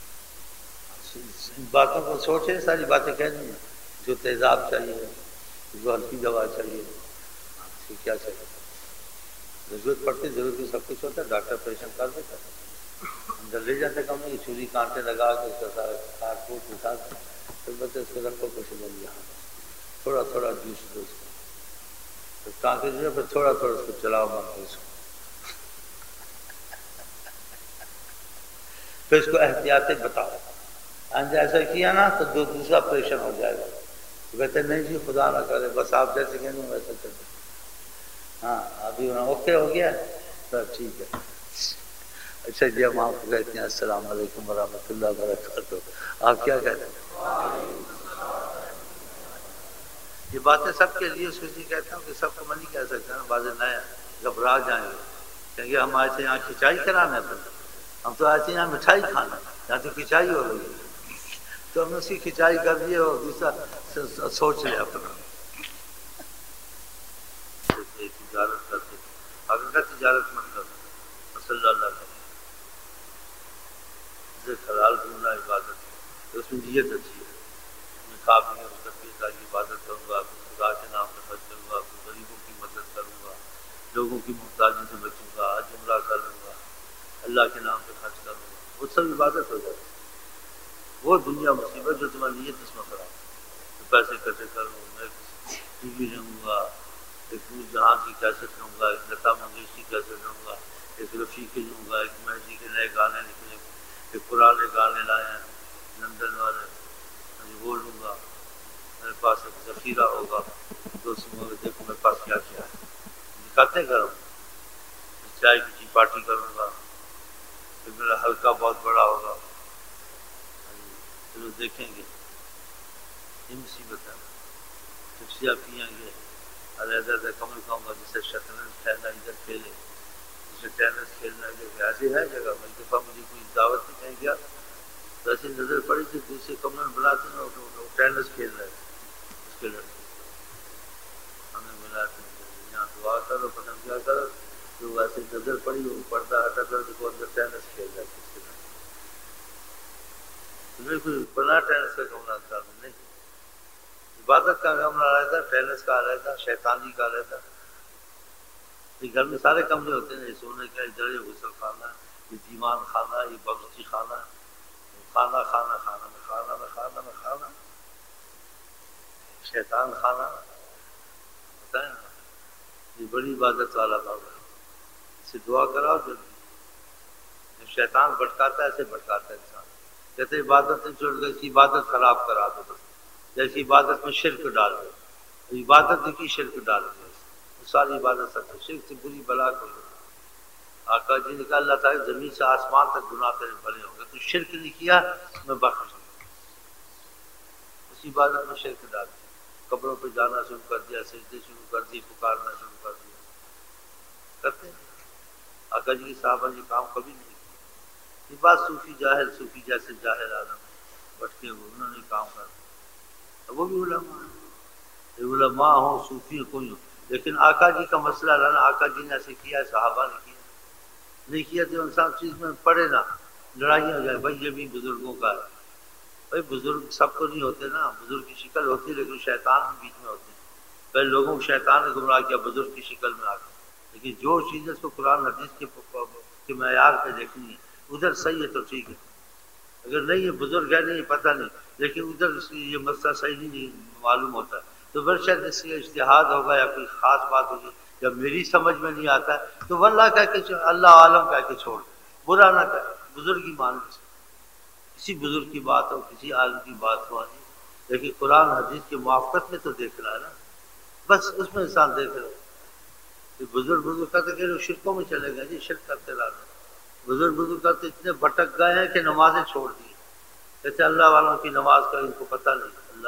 ان باتوں کو سوچے، ساری باتیں کہہ دیں، جو تیزاب چاہیے، جو ہلکی دوا چاہیے، اس کو کیا چاہیے۔ ضرورت پڑتی ضرورت میں سب کچھ ہوتا ہے، ڈاکٹر آپریشن کر دیتا ہے، اندر لے جاتے کم نہیں، چھری کانٹے لگا کے اس کا سارا کاٹ کوٹ اٹھا کے پھر بس اس کو رکھو کچھ بن یہاں تھوڑا تھوڑا جوس دو اس کو، پھر ٹانکے جو ہے پھر تھوڑا تھوڑا اس کو چلاؤ مت دو اس کو، پھر اس کو احتیاطیں بتاؤ، آج ایسا کیا نا تو دوسرا آپریشن ہو جائے گا۔ تو کہتے نہیں جی خدا نہ کرے، بس آپ جیسے کہیں گے ویسے کریں۔ ہاں ابھی اوکے ہو گیا سر، ٹھیک ہے۔ اچھا جی ہم آپ کو کہتے ہیں السلام علیکم ورحمۃ اللہ وبرکاتہ، آپ کیا کہتے ہیں؟ یہ باتیں سب کے لیے، اس لیے کہتا ہوں کہ سب کو میں نہیں کہہ سکتا نا، بعض نئے گھبرا جائیں گے کہیں گے ہم آئے تھے یہاں کھچائی کرانے پر، ہم تو آئے تھے یہاں مٹھائی کھانا، یہاں تو کھچائی ہو رہی ہے، تو ہم نے اس کی کھچائی کر دی اور دوسرا سوچ لیا اپنا۔ تجارت کرتے اگر تجارت مت کرو، صلی اللہ کرو، اسے حلال ڈھونڈنا عبادت ہے، اس میں نیت اچھی ہے، میں کھا پی اس کا پیتا کی عبادت کروں گا، خدا کے نام سے خرچ کروں گا، غریبوں کی مدد کروں گا، لوگوں کی محتاجی سے بچوں گا، حج عمرہ کر لوں گا، اللہ کے نام سے خرچ کروں گا، وہ سب عبادت ہو جاتی ہے۔ وہ دنیا مصیبت جو تمہاری نیت اس میں خراب ہے، پیسے اکٹھے کروں، میں ٹی وی لوں گا، ایک نور جہاں کی کیسٹ لوں گا، ایک لتا منگیشکر کیسٹ لوں گا، ایک رفیع کی لوں گا، ایک مہدی کے نئے گانے نکلے، ایک پرانے گانے لائے ہیں لندن والے، وہ لوں گا، میرے پاس ایک ذخیرہ ہوگا، دوستوں کو دیکھو میرے پاس کیا کیا ہے، دکھاتے کروں، چائے کی ٹی پارٹی کروں گا، پھر میرا حلقہ بہت بڑا ہوگا، چلو دیکھیں گے، یہ مصیبت ہے، سبزیاں پیئیں گے، علیحدہ کمل کھاؤں گا، جسے شطرنج کھیلنا ادھر کھیلے، جسے ٹینس کھیلنا ادھر، ایسی ہے جگہ، میں دفعہ مجھے کوئی دعوت نہیں کہیں گیا، ویسے نظر پڑی تھی دوسرے کمرے میں بلاتے ہیں ٹینس کھیل رہے اس کے لڑکے، ہمیں ملا یہاں دعا کرو پتہ کیا کرو، تو ویسے نظر پڑی وہ پردہ ہٹا کر دیکھو اندر ٹینس کھیل رہے اس کے لڑکے، تمہیں کوئی بنا ٹینس کا کمرہ نہیں، عبادت کا کمرہ رہتا، ٹینس کا رہتا، شیطانی کا رہتا، یہ گھر میں سارے کمرے ہوتے ہیں، سونے کا ادھر، یہ غسل خانہ، یہ دیوان خانہ، یہ باورچی خانہ، کھانا کھانا کھانا میں کھانا میں کھانا میں کھانا، شیطان خانہ ہوتا ہے نا، یہ بڑی عبادت والا کام ہے، اسے دعا کراؤ جلدی، جب شیطان بھٹکاتا ہے ایسے بھٹکاتا ہے انسان، کہتے عبادت نہیں چھوڑ گئی، اس کی عبادت خراب کرا دو، بس جیسی عبادت میں شرک ڈال دو، عبادت کی شرک ڈال دو، ساری عبادت سب شرک سے بری بلا کر دو۔ آقا جی نے کہا اللہ تعالیٰ زمین سے آسمان تک گناہ تیرے بھرے ہوں گے، تو شرک نہیں کیا میں بخش دوں، اس عبادت میں شرک ڈال دیا، قبروں پہ جانا شروع کر دیا، سجدے شروع کر دی، پکارنا شروع کر دیا، کرتے ہیں آقا جی کی صحابہ نے کام کبھی نہیں کیا، یہ بات صوفی جاہل، صوفی جیسے جاہل آدم بٹکے ہوئے انہوں نے کام کر دیا، وہ بھی علماء ہیں، علماء ہوں صوفی کوئی ہوں، لیکن آقا جی کا مسئلہ رہنا، آقا جی نے ایسے کیا، صحابہ نے کیا نہیں کیا، تو انسان چیز میں پڑے نا، لڑائی ہو جائے، بھائی یہ بھی بزرگوں کا ہے، بھائی بزرگ سب کو نہیں ہوتے نا، بزرگ کی شکل ہوتی ہے لیکن شیطان بھی بیچ میں ہوتے ہیں، پہلے لوگوں کو شیطان نے گمراہ کیا بزرگ کی شکل میں آ کے، لیکن جو چیزیں اس کو قرآن حدیث کے معیار پہ دیکھنی ہے ادھر صحیح ہے تو ٹھیک ہے، اگر نہیں ہے بزرگ ہے نہیں پتہ نہیں، لیکن ادھر اس کی یہ مسئلہ صحیح نہیں معلوم ہوتا ہے، تو بر شاید اس کا اجتہاد ہوگا یا کوئی خاص بات ہوگی، جب میری سمجھ میں نہیں آتا ہے تو واللہ کہہ کے اللہ عالم کہہ کے چھوڑ، برا نہ کرے، بزرگ ہی مان لے، کسی بزرگ کی بات ہو، کسی عالم کی بات ہو، لیکن قرآن حدیث کے موافقت میں تو دیکھ رہا ہے نا، بس اس میں انسان دیکھ رہا ہے، بزرگ کرتے کہ لوگ شرکوں میں چلے گئے جی، شرک کرتے رہا، بزرگ کرتے اتنے بھٹک گئے ہیں کہ نمازیں چھوڑ دی، کہتے اللہ والوں کی نماز کا ان کو پتہ نہیں،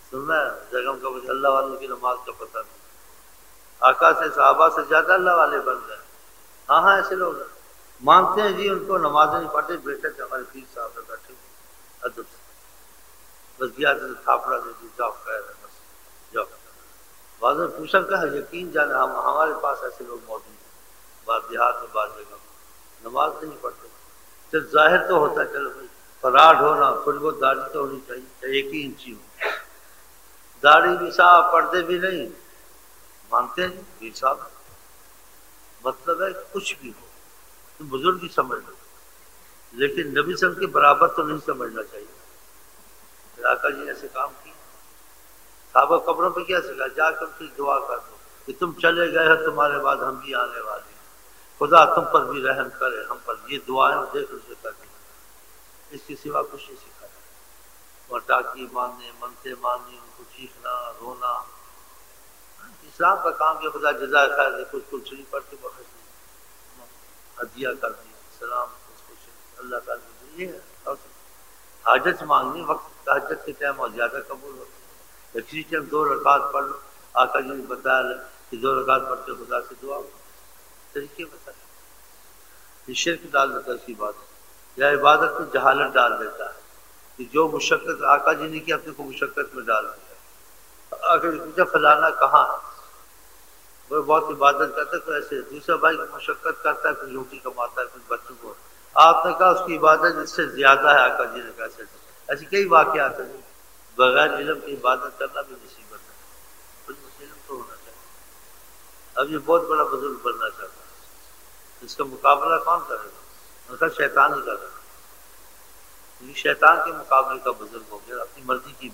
سننا ہے جگہ کا مجھے اللہ والوں کی نماز کا پتہ نہیں، آقا سے صحابہ سے زیادہ اللہ والے بن گئے۔ ہاں ہاں ایسے لوگ ہیں، مانتے ہیں جی ان کو، نمازیں نہیں پڑھتے، بیٹے تھے ہمارے پیر صاحب نے بیٹھے ادب سے، بس گیا تو تھاپڑا دے دی، جاؤ خیر ہے بس جاؤ۔ بعض نے پوچھا کہ یقین جانے ہمارے پاس ایسے لوگ موجود ہیں، بعض دیہات میں بعض جگہ نماز نہیں پڑھتے، چل ظاہر تو ہوتا ہے، چلو بھائی فراڈ ہونا، تھوڑی بہت داڑھی تو ہونی چاہیے، چاہے ایک ہی انچی ہو، داڑھی بھی صاحب پردے بھی نہیں مانتے ہیں پیر صاحب، مطلب ہے کچھ بھی ہو تم بزرگ ہی سمجھ لو، لیکن نبی صلی اللہ علیہ وسلم کے برابر تو نہیں سمجھنا چاہیے۔ آقا جی نے ایسے کام کیا، صحابہ قبروں پہ کیا سکھا، جا کر پھر دعا کر دو کہ تم چلے گئے ہو، تمہارے بعد ہم بھی آنے والے ہیں، خدا تم پر بھی رحم کرے، ہم پر یہ دعائیں دیکھ اسے کرنی، اس کے سوا کچھ نہیں سکھایا۔ مٹاکی ماننے، منتے ماننی، ان کو چیخنا رونا، اسلام کا کام کیا، خدا جزائے خیر دے، کچھ کچھ نہیں پڑھ کے بخش دی، ہدیہ کر دی، سلام کچھ اللہ تعالیٰ یہ ہے، اور حاجت مانگنی وقت حاجت کے ٹائم اور زیادہ قبول ہوتی ہے، کسی ٹائم 2 رکعت پڑھ لو، آقا جی نے بتایا کہ 2 رکعت پڑھ کے خدا سے دعا طریقے بتائے، یہ شرک ڈال دیتا ہے اس کی بات، یا عبادت میں جہالت ڈال دیتا ہے کہ جو مشقت آقا جی نے کی اپنے کو مشقت میں ڈال دیا، آقا جی پوچھا فلانا کہاں ہے، وہ بہت عبادت کرتا ہے، کوئی ایسے دوسرا بھائی مشقت کرتا ہے، کوئی روٹی کماتا ہے، کچھ بچوں کو، آپ نے کہا اس کی عبادت اس سے زیادہ ہے، آقا جی نے کہا ایسے کئی واقعات ہیں، بغیر علم کی عبادت کرنا بھی مصیبت ہے، کچھ علم تو ہونا چاہیے۔ اب یہ بہت بڑا بزرگ بننا چاہتا ہے، اس کا مقابلہ کون کرے گا؟ ان کا شیطان ہی کرے گا، یہ شیطان کے مقابلے کا بزرگ ہو گیا، اپنی مرضی کی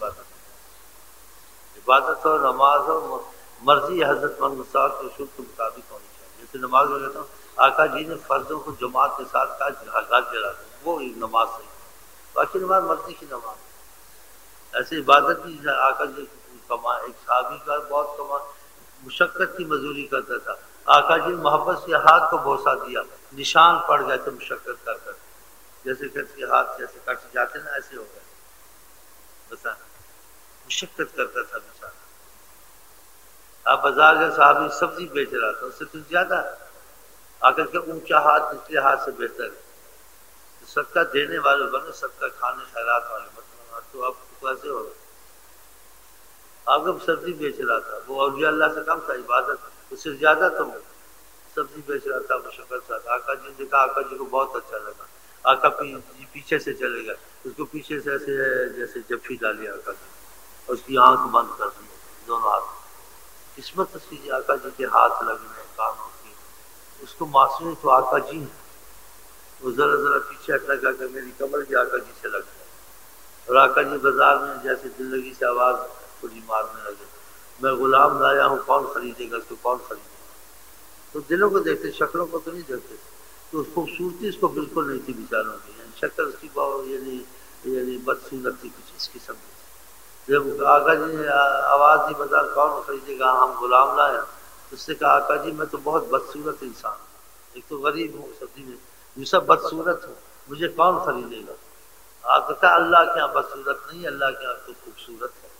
عبادت ہو، نماز ہو، مرضی حضرت محمد صاحب کے اصول کے مطابق ہونی چاہیے۔ جیسے نماز میں کہتا ہوں آقا جی نے فرضوں کو جماعت کے ساتھ کہا گھر جلا دیں، وہ نماز صحیح، باقی نماز مرضی کی نماز، ایسے عبادت بھی آقا جی کما، ایک صحابی کا بہت کما مشقت کی مزدوری کرتا تھا، آقا جی محبت سے ہاتھ کو بوسہ دیا، نشان پڑ گئے تھے مشقت کر کر، جیسے کہتے کہ ہاتھ جیسے کٹ جاتے نا ایسے ہو گئے، بتا مشقت کرتا تھا بیچارہ۔ آپ بازار کے صحابی سبزی بیچ رہا تھا، اس سے کچھ زیادہ آ کر کے اونچا ہاتھ نچلے ہاتھ سے بہتر ہے، صدقہ دینے والے بنے، صدقہ کھانے خیرات والے بنے، تو آپ کو کیسے ہوگا؟ آپ کو سبزی بیچ رہا تھا، وہ اولیاء اللہ سے کم تھا، عبادت اس سے زیادہ تو سبزی بیچ رہا تھا مشقت سے، آقا جی نے دیکھا، آقا جی کو بہت اچھا لگا، آقا پیچھے سے چلے گئے، اس کو پیچھے سے ایسے جیسے جفی ڈالی آقا جی، اور اس کی آنکھ بند کر دی دونوں ہاتھ، قسمت اس کی آقا جی کے ہاتھ لگنے کانوں کی، اس کو معصوم تو آقا جی ہیں، وہ ذرا ذرا پیچھے ہٹا کر کے میری کمر بھی آقا جی سے لگ گیا، اور آقا جی بازار میں جیسے زندگی سے آواز تھوڑی مارنے لگے، میں غلام لایا ہوں، کون خریدے گا اس کو، کون خریدے گا؟ تو دلوں کو دیکھتے، شکلوں کو تو نہیں دیکھتے، تو اس خوبصورتی اس کو بالکل نہیں تھی بیچاروں کی، یعنی شکل اس کی بہت یعنی بدصورت تھی کچھ اس قسم کی، جب آقا جی نے آواز دی بازار کون خریدے گا، ہم غلام لائے، اس نے کہا آقا جی میں تو بہت بدصورت انسان ہوں، ایک تو غریب ہوں، سبزی میں دوسرا بدصورت ہوں، مجھے کون خریدے گا؟ آپ نے کہا اللہ کے یہاں بدصورت نہیں، اللہ کے یہاں تو خوبصورت ہے،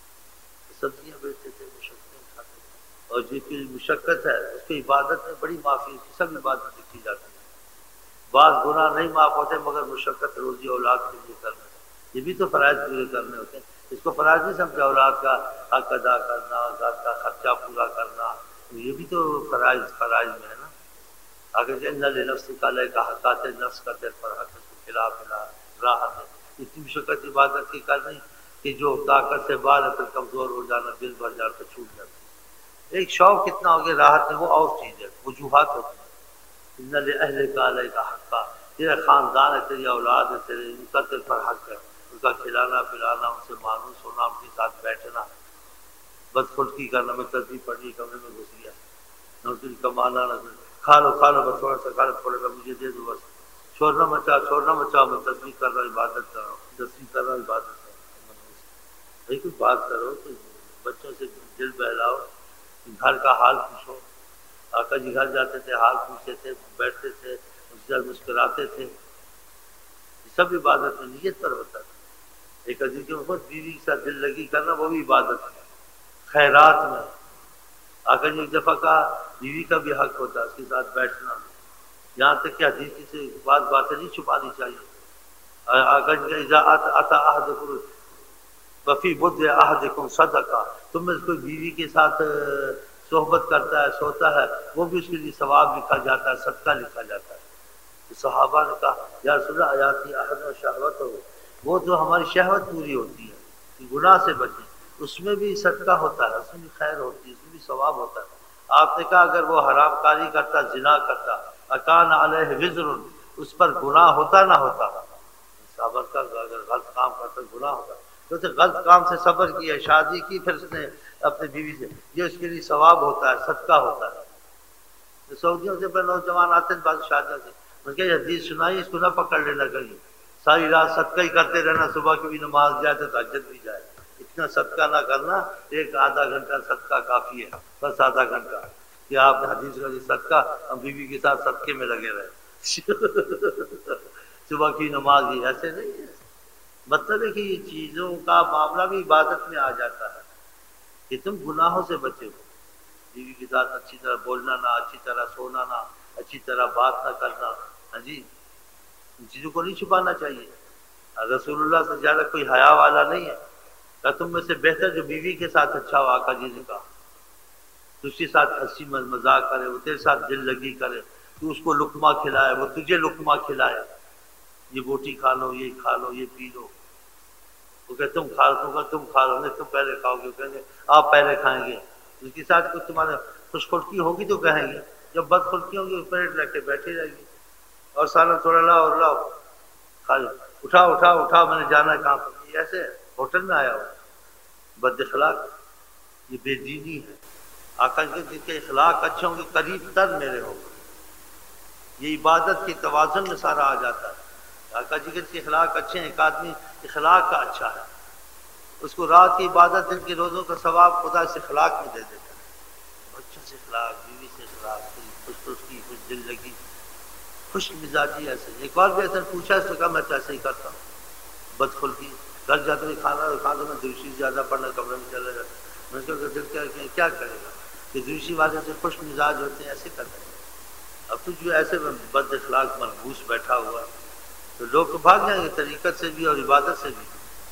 سبزیاں بیچتے تھے، مشقتیں کھاتے تھے، اور جو کی مشقت ہے اس کی عبادت میں بڑی معافی کی، سب عبادت لکھی جاتی ہے، بعض گناہ نہیں معاف ہوتے مگر مشقت روزی اولاد کے لیے کرنا، یہ بھی تو فرائض پورے کرنے ہوتے ہیں، اس کو فرائض نہیں سمجھا، اولاد کا حق ادا کرنا، گھر کا خرچہ پورا کرنا، یہ بھی تو فرائض میں ہے نا، اگر جن لنفسک علیک حق نفس کا تیرے پر حق کے خلاف راہ ہے، اتنی مشقت عبادت کی کرنی کہ جو طاقت سے بعد پھر کمزور ہو جانا، دل بھر جاتا، چھوٹ جاتا، ایک شوق کتنا ہو گیا راحت میں، وہ اور چیز ہے، وجوہات ہوتی ہیں، ان لأہلک علیک حقا، تیرا خاندان ہے، تیری اولاد ہے، ان کا تیرے پر حق ہے، ان کا کھلانا پلانا، ان سے مانوس ہونا، ان کے ساتھ بیٹھنا، بدخلقی کرنا، میں تسبیح پڑھنی کمرے میں گھس گیا، نہ تجھ کمانا، نہ کھا لو بس تھوڑا سا کھا لو، تھوڑا سا مجھے دے دو، بس چھوڑنا مچا میں تسبیح کر رہا ہوں، عبادت کر رہا ہوں، تسبیح کر رہا ہوں، عبادت کر رہا ہوں، بھائی کوئی بات کرو، تو بچوں سے دل بہلاؤ، گھر کا حال پوچھو، آقا جی گھر جاتے تھے، حال پوچھتے تھے، بیٹھتے تھے، اس سے مسکراتے تھے، یہ سب عبادت میں نیت پر ہوتا تھا، ایک حدیث کے خود بیوی کے ساتھ دل لگی کرنا وہ بھی عبادت ہے، خیرات میں آقا نے ایک دفعہ کہا بیوی کا بھی حق ہوتا ہے اس کے ساتھ بیٹھنا، یہاں تک کہ حدیث سے باتیں نہیں چھپانی چاہیے۔ آقا نے کہا اذا اتا احدکم وفی بدء احدکم صدقہ، تم میں سے کوئی بیوی کے ساتھ صحبت کرتا ہے سوتا ہے وہ بھی اس کے لیے ثواب لکھا جاتا ہے، صدقہ لکھا جاتا ہے۔ تو صحابہ نے کہا یا رسول اللہ آیاتی احد و شہوت ہو، وہ جو ہماری شہوت پوری ہوتی ہے کہ گناہ سے بچیں، اس میں بھی صدقہ ہوتا ہے، اس میں بھی خیر ہوتی ہے، اس میں بھی ثواب ہوتا ہے۔ آپ نے کہا اگر وہ حرام کاری کرتا، زنا کرتا، اکان علیہ وزر، اس پر گناہ ہوتا نہ ہوتا، صبر کا اگر غلط کام کرتا گناہ ہوتا، تو غلط کام سے صبر کیا، شادی کی، پھر اس نے اپنی بیوی سے، یہ اس کے لیے ثواب ہوتا ہے، صدقہ ہوتا ہے۔ تو سعودیوں سے پھر نوجوان آتے ہیں بعض شادیوں سے، ان کے حدیث سنائی، اس کو نہ پکڑ لینا کہیں، ساری رات صدقہ ہی کرتے رہنا، صبح کی بھی نماز جائے تو تہجد بھی جائے، اتنا صدقہ نہ کرنا، ایک آدھا گھنٹہ صدقہ کافی ہے، بس آدھا گھنٹہ، کہ آپ نے حدیث کا صدقہ ہم بیوی کے ساتھ صدقے میں لگے رہے صبح کی نماز ہی ایسے نہیں ہے۔ مطلب ہے کہ یہ چیزوں کا معاملہ بھی عبادت میں آ جاتا ہے کہ تم گناہوں سے بچے ہو، بیوی کے ساتھ اچھی طرح بولنا نہ، اچھی طرح سونا نہ، اچھی طرح بات نہ کرنا، ہاں جی، ان چیزوں کو نہیں چھپانا چاہیے۔ رسول اللہ سے زیادہ کوئی حیا والا نہیں ہے، کہ تم میں سے بہتر جو بیوی کے ساتھ اچھا ہو، آقا جی نے کہا، تو اس کے ساتھ ہنسی مذاق کرے، وہ تیرے ساتھ دل لگی کرے، تو اس کو لقمہ کھلائے، وہ تجھے لقمہ کھلائے، یہ بوٹی کھا لو، یہ کھا لو، یہ پی لو، وہ کہ تم کھا لو، تم کھا لو، نہیں تم پہلے کھاؤ گے، کہیں گے آپ پہلے کھائیں گے، اس کے ساتھ کچھ تمہارے خوش خلقی ہوگی تو کہیں گے، جب بد خلقی ہوگی پلیٹ رکھ کے بیٹھی رہے گی، اور سالن تھوڑا لاؤ اور لاؤ کھا لو، اٹھا اٹھا اٹھا میں نے جانا ہے کہاں پر، یہ ایسے ہوٹل میں آیا ہو، بد اخلاق، یہ بے دینی ہے۔ آقا جن کے اخلاق اچھے ہوں گے قریب تر میرے ہوں گے، یہ عبادت کے توازن میں سارا آ جاتا ہے۔ آقا جی کے اخلاق اچھے ہیں، ایک آدمی اخلاق کا اچھا ہے، اس کو رات کی عبادت، دن کے روزوں کا ثواب خدا اس اخلاق میں دے دیتا ہے، بچوں سے اخلاق، بیوی سے اخلاق، خوش خلقی، خوش دل لگی، خوش مزاجی، ایسے۔ ایک اور بھی ایسا پوچھا، اس نے کہا میں تو ایسے ہی کرتا ہوں، بد خلقی، گھر جاتے ہوئے کھانا میں درشی زیادہ پڑنا، کمرے میں چلا جاتا، میں نے کہا دل کیا کرے گا کہ درشی والے سے خوش مزاج ہوتے ہیں، ایسے کرتے ہیں۔ اب تو جو ایسے بد اخلاق منحوس بیٹھا ہوا تو لوگ تو بھاگ جائیں گے طریقت سے بھی اور عبادت سے بھی،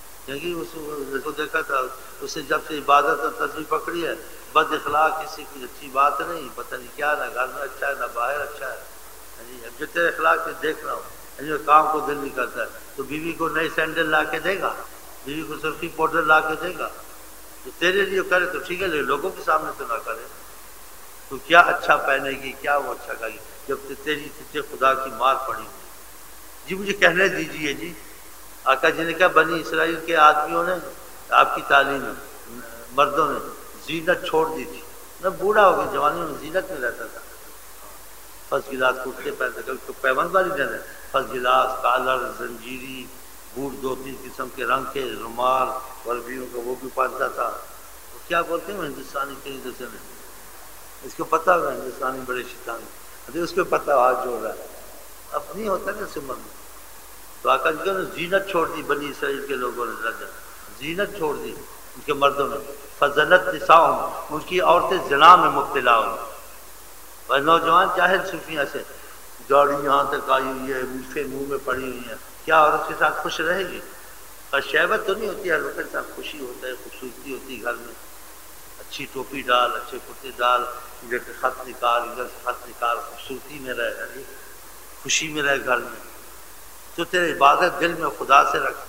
کیونکہ اس کو دیکھا تھا، اس سے جب سے عبادت اور تصویر پکڑی ہے، بد اخلاق کسی کی اچھی بات نہیں، پتہ نہیں کیا، نہ گھر میں اچھا ہے نہ باہر اچھا ہے۔ اب جو تیرے اخلاق سے دیکھ رہا ہوں، کام کو دل نہیں کرتا ہے، تو بیوی کو نئی سینڈل لا کے دے گا، بیوی کو سرخی پاؤڈر لا کے دے گا، تو تیرے لیے کرے تو ٹھیک ہے، لیکن لوگوں کے سامنے تو نہ کرے، تو کیا اچھا پہنے گی، کیا وہ اچھا کرے گی جب تیری تجھے خدا کی مار پڑی ہوئی۔ جی مجھے کہنے دیجئے جی، آقا جی نے کہا بنی اسرائیل کے آدمیوں نے، آپ کی تعلیم میں مردوں نے زینت چھوڑ دی تھی، میں بوڑھا ہو گیا، جوانی میں زینت میں رہتا تھا، فرض گلاس کرتے پہنتے، کبھی پیمند والی دن ہے، فرض گلاس، کالر، زنجیری، بوٹ، دو تین قسم کے رنگ کے رومال، وربیوں کا وہ بھی پہنتا تھا۔ وہ کیا بولتے ہیں ہندوستانی کہیں دوسرے میں، اس کو پتہ ہوگا، ہندوستانی بڑے شیطان، ابھی اس کو پتہ ہاتھ جوڑ رہا ہے، اب نہیں ہوتا نا سمر میں۔ تو آقا جی نے زینت چھوڑ دی، بنی اسرائیل کے لوگوں نے زینت چھوڑ دی، ان کے مردوں نے، فزنت نساؤہم، ان کی عورتیں زنا میں مبتلا ہوئی، اور نوجوان جاہل صوفیاں سے داڑھی یہاں تک آئی ہوئی ہے، میٹھے منہ میں پڑی ہوئی ہیں، کیا عورت کے ساتھ خوش رہے گی؟ اور شہوت تو نہیں ہوتی، ہر وقت کے ساتھ خوشی ہوتا ہے، خوبصورتی ہوتی ہے گھر میں، اچھی ٹوپی ڈال، اچھے کرتے ڈال، ادھر سے خط نکال، ادھر سے خط نکال، خوبصورتی میں رہے، خوشی میں رہے گھر میں، تو تیرے عبادت دل میں خدا سے رکھ،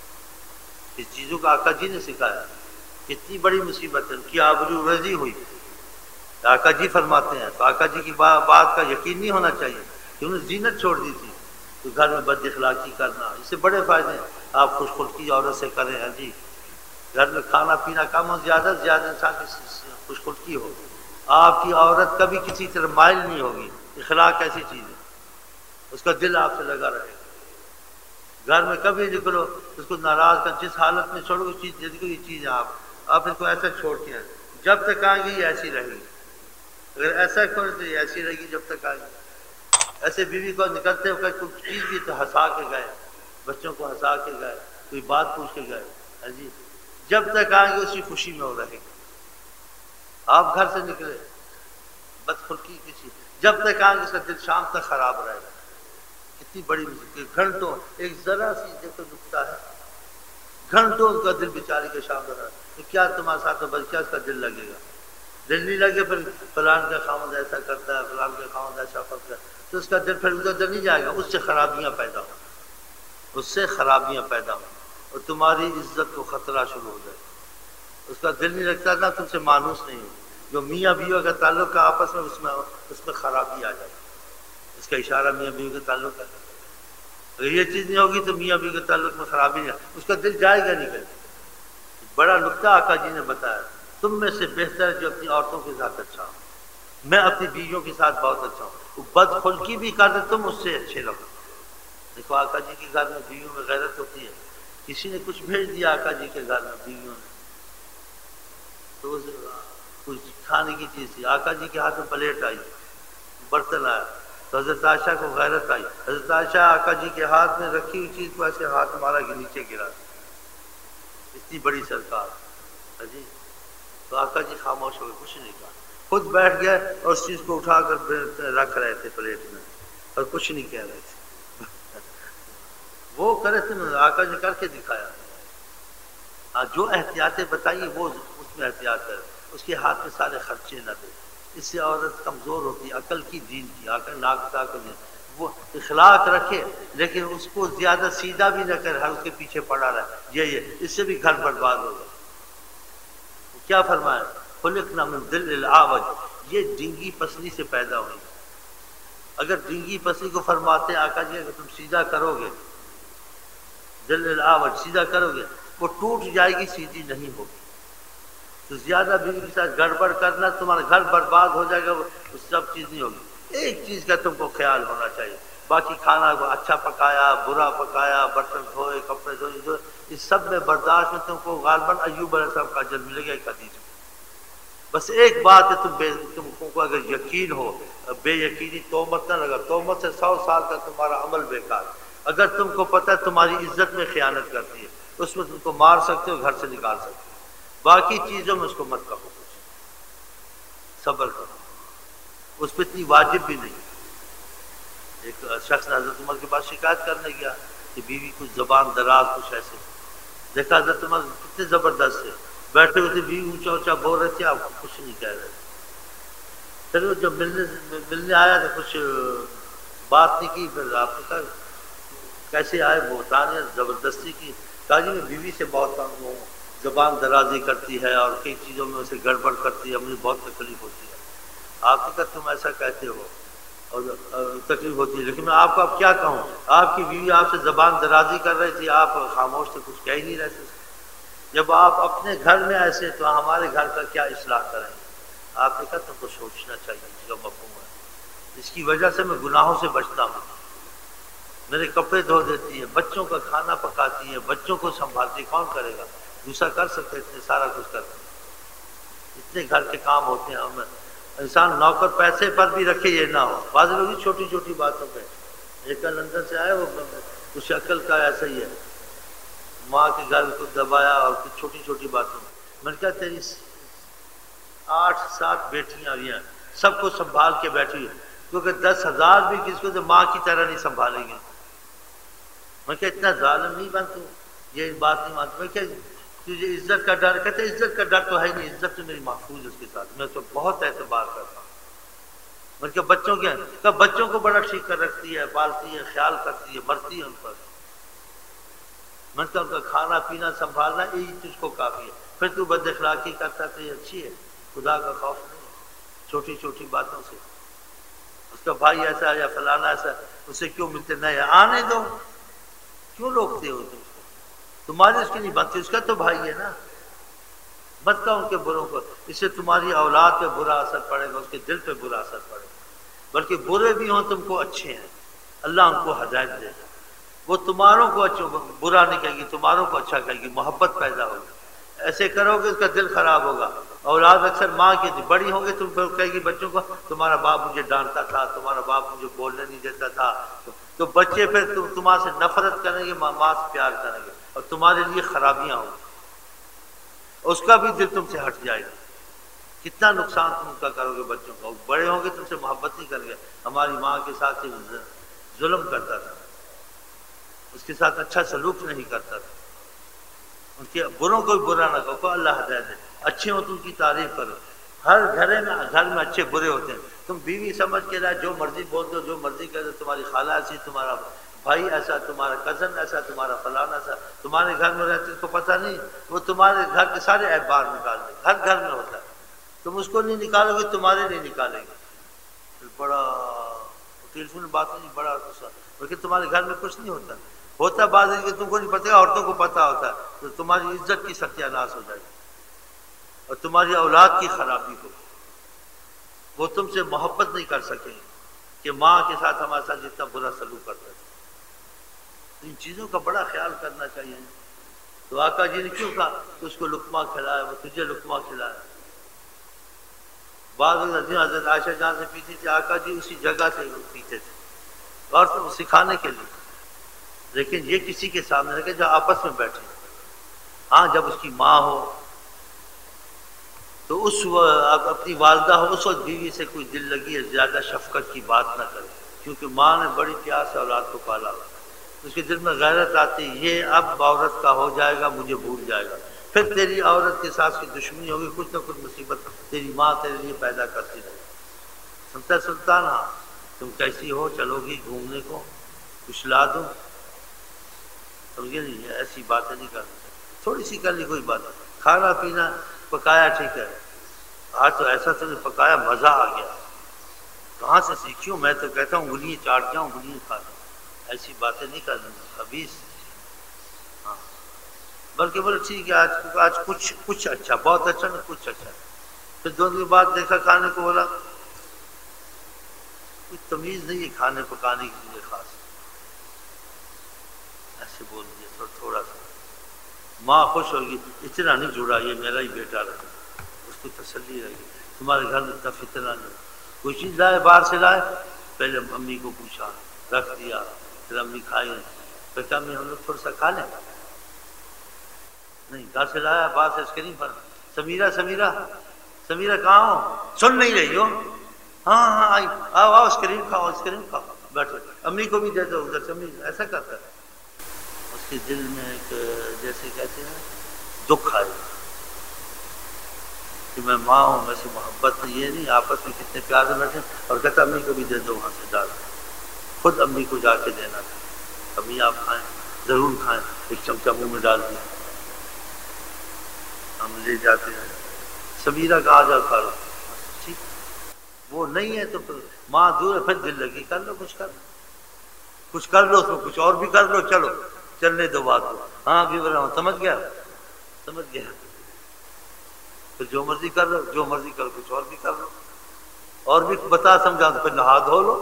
اس چیزوں کا آقا جی نے سکھایا، کتنی بڑی مصیبت ہے، ان کی آبرو ریزی ہوئی، آقا جی فرماتے ہیں، تو آقا جی کی بات کا یقین نہیں ہونا چاہیے کہ انہوں نے زینت چھوڑ دی تھی، تو گھر میں بد اخلاقی کرنا، اس سے بڑے فائدے ہیں، آپ خوش خلقی عورت سے کریں، ہاں جی، گھر میں کھانا پینا کم ہو، زیادہ سے زیادہ انسان کی خوش خلقی ہو، آپ کی عورت کبھی کسی طرح مائل نہیں ہوگی، اخلاق ایسی چیز ہے، اس کا دل آپ سے لگا رہے گا، گھر میں کبھی نکلو اس کو ناراض کر، جس حالت میں چھوڑو اس چیز دیکھو، یہ چیز آپ اس کو ایسا چھوڑ کے ہیں، جب تک آئیں گی یہ ایسی رہے گی، اگر ایسا کرو تو یہ ایسی رہے گی جب تک آئیں گی۔ ایسے بیوی کو نکلتے ہوئے کوئی چیز بھی تو ہنسا کے گئے، بچوں کو ہنسا کے گئے، کوئی بات پوچھ کے گئے، ہاں جی، جب تک آئیں گے اسی خوشی میں وہ رہے گا. آپ گھر سے نکلے بدخلقی کسی، جب تک آئیں گے اس کا دل شام تک خراب رہے گا. کتنی بڑی گھنٹوں، ایک ذرا سی دیکھو نکتا ہے، گھنٹوں اس کا دل بیچاری کے شام تک رہا. تو کیا تمہارے ساتھ بلکہ اس کا دل لگے گا؟ دل نہیں لگے پھر فلان کا خامد ایسا کرتا ہے، فلان کا خامد ایسا کرتا ہے، تو اس کا دل پھر ادھر نہیں جائے گا. اس سے خرابیاں پیدا ہوں، اس سے خرابیاں پیدا ہوں اور تمہاری عزت کو خطرہ شروع ہو جائے گا. اس کا دل نہیں لگتا نا، تم سے مانوس نہیں ہو. جو میاں بیوی کا تعلق ہے آپس میں، اس میں خرابی آ جائے گی. اس کا اشارہ میاں بیوی کے تعلق ہے. اگر یہ چیز نہیں ہوگی تو میاں بیوی کے تعلق میں خرابی نہیں، اس کا دل جائے گا نہیں کہیں. بڑا نکتہ آقا جی نے بتایا، تم میں سے بہتر ہے جو اپنی عورتوں کے ساتھ اچھا ہو. میں اپنی بیویوں کے ساتھ بہت اچھا ہوں. وہ بدخلقی بھی کر دے تم اس سے اچھے رہو. دیکھو آقا جی کے گھر میں بیویوں میں غیرت ہوتی ہے. کسی نے کچھ بھیج دیا آقا جی کے گھر میں بیویوں نے، تو کچھ کھانے کی چیز تھی، آقا جی کے ہاتھ میں پلیٹ آئی، برتن آیا، تو حضرت عائشہ کو غیرت آئی. حضرت عائشہ آقا جی کے ہاتھ میں رکھی ہوئی چیز کو ایسے ہاتھ مارا کہ نیچے گرا. اتنی بڑی سرکار جی. تو آقا جی خاموش ہو گئے، کچھ نہیں کہا. خود بیٹھ گئے اور اس چیز کو اٹھا کر رکھ رہے تھے پلیٹ میں اور کچھ نہیں کہہ رہے تھے. وہ کرے تھے، آقا جی کر کے دکھایا. جو احتیاطیں بتائیے وہ اس میں احتیاط کرے. اس کے ہاتھ میں سارے خرچے نہ دے. اس سے عورت کمزور ہوتی ہے، عقل کی دین کی. آقا ناک کا وہ اخلاق رکھے لیکن اس کو زیادہ سیدھا بھی نہ کرے، ہر اس کے پیچھے پڑا رہے. یہ اس سے بھی گھر برباد ہوگا. کیا فرمایا؟ خلقنا من ذل العوج، یہ ڈنگی پسلی سے پیدا ہوئی. اگر ڈنگی پسلی کو فرماتے آقا جی اگر تم سیدھا کرو گے، ذل العوج سیدھا کرو گے، وہ ٹوٹ جائے گی، سیدھی نہیں ہوگی. تو زیادہ بیوی کے ساتھ گڑبڑ کرنا تمہارا گھر برباد ہو جائے گا. وہ سب چیز نہیں ہوگی. ایک چیز کا تم کو خیال ہونا چاہیے، باقی کھانا اچھا پکایا برا پکایا، برتن دھوئے کپڑے دھوئے، اس سب میں برداشت میں تم کو غالباً ایوب علیہ السلام کا اجر ملے گا. ایک حدیث میں بس ایک بات ہے، تم کو اگر یقین ہو، بے یقینی تومت نہ لگا. تومت سے 100 سال کا تمہارا عمل بیکار. اگر تم کو پتہ ہے تمہاری عزت میں خیانت کرتی ہے، اس میں تم کو مار سکتے ہو، گھر سے نکال سکتے ہو. باقی چیزوں میں اس کو مت کہو، صبر کرو. اس پہ اتنی واجب بھی نہیں. ایک شخص نے حضرت عمر کے پاس شکایت کرنے گیا کہ بیوی کچھ زبان دراز، کچھ ایسے. دیکھا حضرت عمر کتنے زبردست سے بیٹھے ہوئے تھے، بیوی اونچا اونچا بول رہے تھے، آپ کچھ نہیں کہہ رہے تھے. چلو جب ملنے آیا تو کچھ بات نہیں کی. پھر آپ نے کہا کیسے آئے؟ بہتان ہے، زبردستی کی. کہا جی میں بیوی سے بہت تنگ ہوں، زبان درازی کرتی ہے اور کئی چیزوں میں اسے گڑبڑ کرتی ہے، مجھے بہت تکلیف ہوتی ہے. آپ نے کہا تم ایسا کہتے ہو اور تکلیف ہوتی ہے، لیکن میں آپ کو اب کیا کہوں؟ آپ کی بیوی آپ سے زبان درازی کر رہی تھی، آپ خاموش تھے، کچھ کہہ ہی نہیں رہے تھے. جب آپ اپنے گھر میں ایسے تو ہمارے گھر کا کیا اصلاح کریں گے؟ آپ نے کہا تم کو سوچنا چاہیے. اس کا مفہوم ہے اس کی وجہ سے میں گناہوں سے بچتا ہوں. میرے کپڑے دھو دیتی ہے، بچوں کا کھانا پکاتی ہے، بچوں کو سنبھالتی. کون کرے گا؟ دوسرا کر سکتے، اتنے سارا کچھ کرتے ہیں، اتنے گھر کے کام ہوتے ہیں. ہمیں انسان نوکر پیسے پر بھی رکھے یہ نہ ہو. بعض لوگ چھوٹی چھوٹی باتوں پہ، ایک لندن سے آئے، وہ کچھ عقل کا ایسا ہی ہے، ماں کے گھر کو دبایا اور کچھ چھوٹی چھوٹی باتوں میں. میں نے کہا تیری 8-7 بیٹیاں ہوئی ہیں، سب کو سنبھال کے بیٹھی ہے، کیونکہ 10,000 بھی کس کو تو ماں کی طرح نہیں سنبھالیں گے. میں کہ اتنا ظالم نہیں بن تو، یہ بات نہیں مانتا. میں کہ تجھے عزت کا ڈر؟ کہتے عزت کا ڈر تو ہے نہیں، عزت تو میری محفوظ ہے اس کے ساتھ، میں تو بہت اعتبار کرتا ہوں. میں کہ بچوں کے کہ بچوں کو بڑا ٹھیک کر رکھتی ہے، پالتی ہے، خیال کرتی ہے، مرتی ہے ان پر. میں کہ ان کا کھانا پینا سنبھالنا یہی تجھ کو کافی ہے. پھر تو بد اخلاقی کرتا تو یہ اچھی ہے، خدا کا خوف نہیں ہے چھوٹی چھوٹی باتوں سے. اس کا بھائی ایسا یا فلانا ایسا، اسے کیوں ملتے نہیں؟ آنے دو، کیوں روکتے ہو تم اس کو؟ تمہاری اس کی نہیں بنتی، اس کا تو بھائی ہے نا. مت کہو ان کے بروں کو، اس سے تمہاری اولاد پہ برا اثر پڑے گا، اس کے دل پہ برا اثر پڑے گا. بلکہ برے بھی ہوں تم کو اچھے ہیں، اللہ ان کو ہدایت دے گا. وہ تمہاروں کو برا نہیں کہے گی، تمہاروں کو اچھا کہے گی، محبت پیدا ہوگی. ایسے کرو گے اس کا دل خراب ہوگا. اولاد اکثر ماں کی بڑی ہوں گے، تم کہے گی بچوں کو تمہارا باپ مجھے ڈانٹتا تھا، تمہارا باپ مجھے بولنے نہیں دیتا تھا. تو بچے پھر تمہارے سے نفرت کریں گے، ماں سے پیار کریں گے. اور تمہارے لیے خرابیاں ہوں، اس کا بھی دل تم سے ہٹ جائے گا۔ کتنا نقصان تم کا کرو گے بچوں کا، بڑے ہوں گے تم سے محبت نہیں کریں گے۔ ہماری ماں کے ساتھ ظلم کرتا تھا، اس کے ساتھ اچھا سلوک نہیں کرتا تھا، ان کے بروں کو بھی برا نہ کہو، اللہ ہدایت دے، اچھے ہو تو ان کی تعریف کرو۔ ہر گھر میں اچھے برے ہوتے ہیں، تم بیوی سمجھ کے رہے جو مرضی بول دو، جو مرضی کر دو، تمہاری خالہ ایسی، تمہارا بھائی ایسا، تمہارا کزن ایسا، تمہارا فلانا ایسا، تمہارے گھر میں رہتے اس کو پتہ نہیں، وہ تمہارے گھر کے سارے عیب باہر نکال دے، ہر گھر میں ہوتا ہے، تم اس کو نہیں نکالو گے تمہارے نہیں نکالیں گے۔ پھر بڑا ٹیلیفون میں بات نہیں، بڑا غصہ، لیکن تمہارے گھر میں کچھ نہیں ہوتا بعض کہ تم کو نہیں پتہ، عورتوں کو پتہ ہوتا ہے، تو تمہاری عزت کی ستیہ ناش ہو جائے گی اور تمہاری اولاد کی خرابی ہوگی، وہ تم سے محبت نہیں کر سکیں گے کہ ماں کے ساتھ ہمارے ساتھ جتنا برا سلوک کرتا ہے۔ ان چیزوں کا بڑا خیال کرنا چاہیے۔ تو آقا جی نے کیوں کہا کہ اس کو لقمہ کھلایا، وہ تجھے لقمہ کھلایا۔ بعض حضرت عائشہ جان سے پیتی تھی، آقا جی اسی جگہ سے پیتے تھے اور تو سکھانے کے لیے، لیکن یہ کسی کے سامنے رکھے جب آپس میں بیٹھے۔ ہاں جب اس کی ماں ہو تو اس اپنی والدہ ہو اس وقت بیوی سے کوئی دل لگی ہے زیادہ شفقت کی بات نہ کرے، کیونکہ ماں نے بڑی پیار سے اولاد کو پالا، اس کے دل میں غیرت آتی یہ اب عورت کا ہو جائے گا مجھے بھول جائے گا، پھر تیری عورت کے ساتھ کی دشمنی ہوگی، کچھ نہ کچھ مصیبت تیری ماں تیرے لیے پیدا کرتی رہے۔ سنتا ہے سلطان؟ ہاں تم کیسی ہو، چلو گی گھومنے کو، کچھ لا دوں؟ سمجھے نہیں؟ ایسی باتیں نہیں کرنی چاہیے، تھوڑی سی کر لی کوئی بات، کھانا پینا پکایا ٹھیک ہے، آج تو ایسا تو پکایا مزہ آ گیا، کہاں سے سیکھی ہوں؟ میں تو کہتا ہوں انگلیاں چاٹ جاؤں، انگلیاں کھا جاؤں، ایسی باتیں نہیں کرنی خبیث۔ ہاں بلکہ بولے ٹھیک ہے آج کچھ اچھا، بہت اچھا نہ کچھ اچھا۔ پھر 2 دن کے بعد دیکھا کھانے کو، بولا کچھ تمیز نہیں ہے کھانے پکانے کے لیے خاص، ایسے بول دیا تھوڑا سا۔ ماں خوش ہوگی، اتنا نہیں جڑا، یہ میرا ہی بیٹا رہے، اس کو تسلی رہے گی، تمہارے گھر میں اتنا فتنہ نہیں۔ کوئی چیز لائے باہر سے لائے، پہلے امی کو پوچھا، رکھ دیا، پھر امی کھائی، پھر کہا امی ہم لوگ تھوڑا سا کھا لیں؟ نہیں، گھر سے لایا باہر سے اسکرین پر، سمیرہ کہاں ہو؟ سن نہیں رہی ہو؟ ہاں آئی، آؤ اسکرین کھاؤ، بیٹھو، امی کو بھی دے دو ادھر سے، امی ایسا کرتا ہے۔ اس کے دل میں ایک جیسے کہتے ہیں دکھ آئے کہ میں ماں ہوں، میں سے محبت نہیں، یہ نہیں، آپس میں کتنے پیار سے بیٹھے، اور کہتا امی کو بھی دے دو، وہاں سے ڈال دو، خود امی کو جا کے دینا تھا، امی آپ کھائیں، ضرور کھائیں، ایک چمچہ منہ میں ڈال دیا، ہم لے جاتے ہیں، سمیرہ کہا جا کھا لو، ٹھیک، وہ نہیں ہے تو پھر ماں دور ہے، پھر دل لگی کر لو، کچھ کر لو، اس میں کچھ اور بھی کر لو، چلو چلنے دو بات کو، ہاں بھی بولا سمجھ گیا، پھر جو مرضی کر لو، جو مرضی کرو، کچھ اور بھی کر لو، اور بھی بتا سمجھا تو پھر نہا دھو لو۔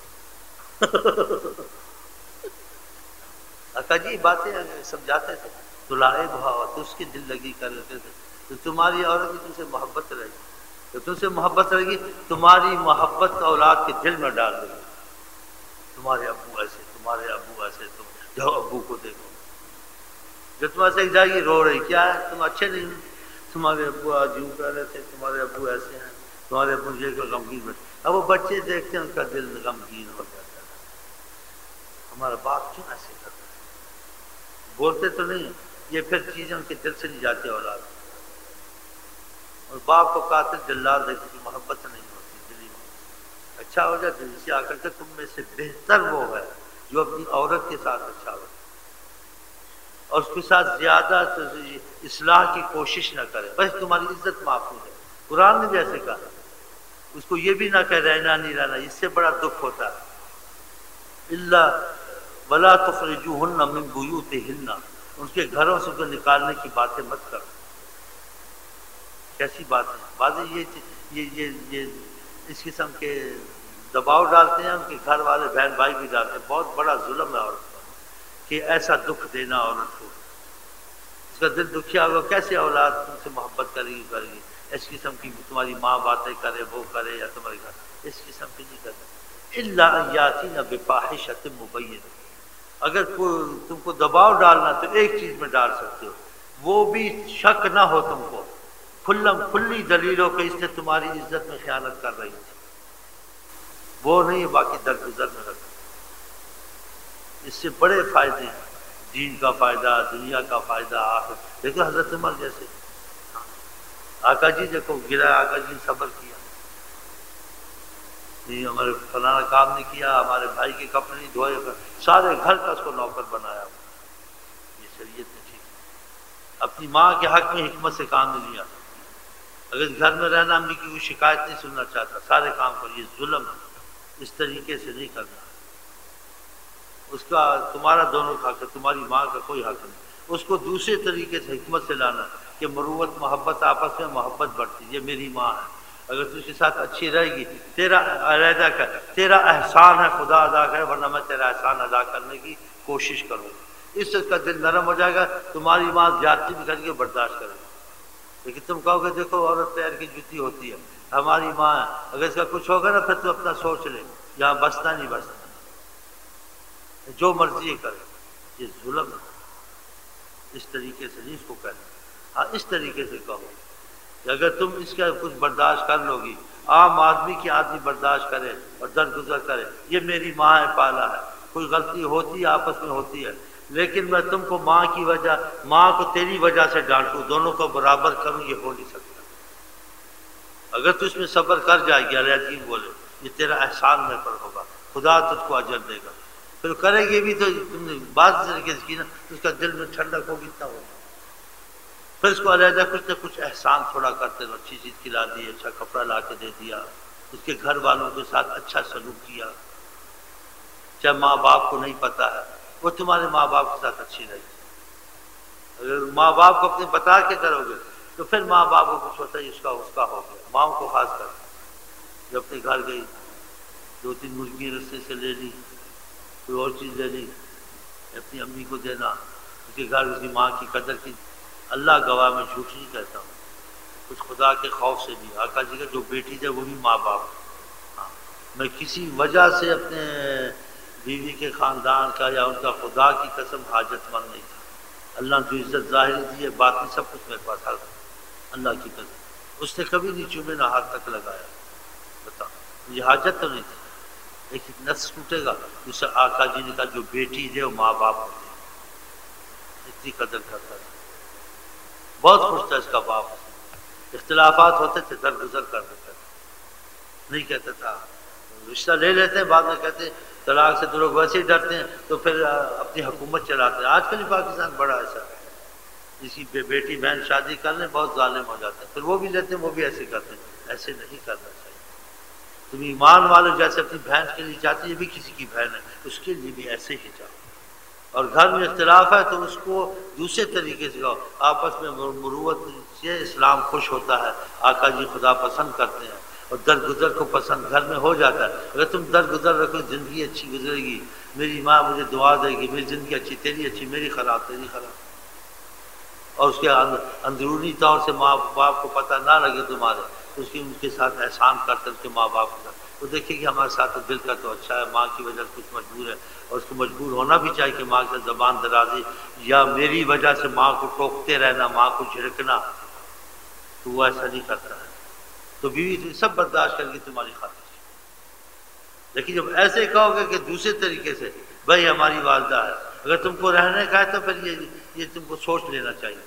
اکا جی باتیں سمجھاتے تھے، تو لائے بھاؤ تو اس کی دل لگی کر لیتے تھے، تو تمہاری عورت کی تم سے محبت رہے گی، تو تم سے محبت رہے گی، تمہاری محبت اولاد کے دل میں ڈال دے گی، تمہارے ابو ایسے، تم جاؤ ابو کو دیکھو، جو تمہارے سے جائے گی رو رہی، کیا ہے تم اچھے نہیں ہو، تمہارے ابو آج یوں کہہ رہے تھے، تمہارے ابو ایسے ہیں، تمہارے ابو یہ کہ غمگین بیٹھے، اب وہ بچے دیکھتے ہیں ان کا دل غمگین ہو جاتا ہے، ہمارا باپ کیوں ایسے کرتا ہے، بولتے تو نہیں، یہ پھر چیزیں ان کے دل سے نہیں جاتی اولاد، اور باپ کو قاتل جلال دیکھتے کہ محبت نہیں ہوتی دلی میں، اچھا ہو جائے دل سے آ کر کے، تم میں سے بہتر وہ ہے جو اپنی عورت کے ساتھ اچھا ہو اور اس کے ساتھ زیادہ اصلاح کی کوشش نہ کرے، بس تمہاری عزت معاف ہو جائے۔ قرآن نے جیسے کہا، اس کو یہ بھی نہ کہ رہنا نہیں رہنا، اس سے بڑا دکھ ہوتا ہے، اللہ ولا تخرجوہن من بیوتہن، ان کے گھروں سے تو نکالنے کی باتیں مت کرو، کیسی بات ہے، بعض یہ اس قسم کے دباؤ ڈالتے ہیں، ان کے گھر والے بہن بھائی بھی ڈالتے ہیں، بہت بڑا ظلم ہے عورت پر کہ ایسا دکھ دینا عورت کو، اس کا دل دکھیا ہوگا، کیسے اولاد تم سے محبت کرے گی، اس قسم کی تمہاری ماں باتیں کرے، وہ کرے، یا تمہارے گھر اس قسم کی نہیں کرے، الا ان یاتین بفاحشۃ مبینہ، اگر تم کو دباؤ ڈالنا تو ایک چیز میں ڈال سکتے ہو، وہ بھی شک نہ ہو تم کو، کھلی دلیل ہو کہ اس نے تمہاری عزت میں خیانت کر رہی تھی، وہ نہیں، باقی درگزر میں رکھو۔ اس سے بڑے فائدے ہیں، دین کا فائدہ، دنیا کا فائدہ، آخر دیکھو حضرت عمر جیسے آقا جی دیکھو گرا، آقا جی صبر کیا، نہیں ہمارے فلانا کام نہیں کیا، ہمارے بھائی کے کپڑے نہیں دھوئے، سارے گھر کا اس کو نوکر بنایا، یہ شریعت میں ٹھیک ہے۔ اپنی ماں کے حق میں حکمت سے کام نہیں لیا، اگر گھر میں رہنا امی کی کوئی شکایت نہیں سننا چاہتا، سارے کام پر، یہ ظلم ہے، اس طریقے سے نہیں کرنا، اس کا تمہارا دونوں کا حق ہے، تمہاری ماں کا کوئی حق نہیں، اس کو دوسرے طریقے سے حکمت سے لانا کہ مروت محبت، آپس میں محبت بڑھتی، یہ میری ماں ہے، اگر تو اس کے ساتھ اچھی رہے گی، تیرا علیحدہ کر، تیرا احسان ہے خدا ادا کرے، ورنہ میں تیرا احسان ادا کرنے کی کوشش کروں گا، اس سے اس کا دل نرم ہو جائے گا، تمہاری ماں زیادتی بھی کر کے برداشت کرے گی۔ لیکن تم کہو گے دیکھو عورت پیر کی جوتی ہوتی ہے، ہماری ماں ہے، اگر اس کا کچھ ہوگا نا پھر تو اپنا سوچ لے، یہاں بسنا نہیں بسنا، جو مرضی کرے، یہ ظلم ہے، اس طریقے سے نہیں اس کو کہنا، ہاں اس طریقے سے کہو کہ اگر تم اس کا کچھ برداشت کر لو گی، عام آدمی کی آدمی برداشت کرے اور درگزر کرے، یہ میری ماں ہے، پالا ہے، کوئی غلطی ہوتی ہے آپس میں ہوتی ہے، لیکن میں تم کو ماں کی وجہ، ماں کو تیری وجہ سے ڈانٹوں، دونوں کو برابر کروں، یہ ہو نہیں سکتا۔ اگر تو اس میں صبر کر جائے گی، علیہ بولے یہ تیرا احسان میں پر ہوگا، خدا تجھ کو اجر دے گا، پھر کرے گی بھی تو تم نے بعض طریقے سے کی نا، تو اس کا دل میں ٹھنڈک ہوگی، اتنا ہوگا، پھر اس کو علیحدہ کچھ نہ کچھ احسان تھوڑا کرتے رہو، اچھی چیز کھلا دی، اچھا کپڑا لا کے دے دیا، اس کے گھر والوں کے ساتھ اچھا سلوک کیا، چاہے ماں باپ کو نہیں پتہ ہے، وہ تمہارے ماں باپ کے ساتھ اچھی رہے گی۔ اگر ماں باپ کو اپنے بتا کے کرو گے تو پھر ماں باپ کو کچھ ہوتا ہے، اس کا ہو گیا، ماں کو خاص کر جب اپنے گھر گئی، 2-3 مرغی رستے سے لے لی، کوئی اور چیز لے لی، اپنی امی کو دینا، اس کے گھر اس کی ماں کی قدر کی، اللہ گواہ میں جھوٹ نہیں کہتا ہوں، کچھ خدا کے خوف سے بھی، آقا جی کا جو بیٹی تھے وہ بھی ماں باپ، ہاں میں کسی وجہ سے اپنے بیوی کے خاندان کا یا ان کا خدا کی قسم حاجت مند نہیں تھا، اللہ نے جو عزت ظاہری دی ہے، باقی سب کچھ میرے پاس ہے، اللہ کی قسم، اس نے کبھی نہیں چومے نہ ہاتھ تک لگایا، بتا مجھے حاجت تو نہیں تھی، لیکن نفس ٹوٹے گا، اسے آقا جی نے کہا جو بیٹی دے وہ ماں باپ ہوتے ہیں، اتنی قدر کرتا تھا، بہت خوش تھا اس کا باپ، اختلافات ہوتے تھے درگزر کر دیتا تھا، نہیں کہتا تھا، رشتہ لے لیتے ہیں، بعد میں کہتے ہیں طلاق سے تو لوگ ویسے ہی ڈرتے ہیں تو پھر اپنی حکومت چلاتے ہیں، آج کل پاکستان بڑا ایسا ہے، کسی پہ بیٹی بہن شادی کر لیں بہت ظالم ہو جاتے ہیں، پھر وہ بھی لیتے ہیں وہ بھی ایسے کرتے ہیں، ایسے نہیں کرنا چاہیے، تم ایمان والے جیسے اپنی بہن کے لیے چاہتے یہ بھی کسی کی بہن ہے، اس کے لیے بھی ایسے ہی چاہو، اور گھر میں اختلاف ہے تو اس کو دوسرے طریقے سے کہو، آپس میں مروت سے اسلام خوش ہوتا ہے، آقا جی خدا پسند کرتے ہیں، اور درگزر کو پسند گھر میں ہو جاتا ہے، اگر تم درگزر رکھو زندگی اچھی گزرے گی، میری ماں مجھے دعا دے گی، میری زندگی اچھی، تیری اچھی، میری خراب تیری خراب، اور اس کے اندرونی طور سے ماں باپ کو پتہ نہ لگے تمہارے، تو اس کی ان کے ساتھ احسان کرتے اس کے ماں باپ کے ساتھ، وہ دیکھے کہ ہمارے ساتھ دل کا تو اچھا ہے، ماں کی وجہ سے کچھ مجبور ہے، اور اس کو مجبور ہونا بھی چاہیے کہ ماں کے زبان درازی یا میری وجہ سے ماں کو ٹوکتے رہنا، ماں کو جھڑکنا، تو وہ ایسا نہیں کرتا ہے، تو بیوی سب برداشت کر کے تمہاری خاطر، لیکن جب ایسے کہو گے کہ دوسرے طریقے سے بھائی ہماری والدہ ہے، اگر تم کو رہنے کا ہے تو پھر یہ تم کو سوچ لینا چاہیے،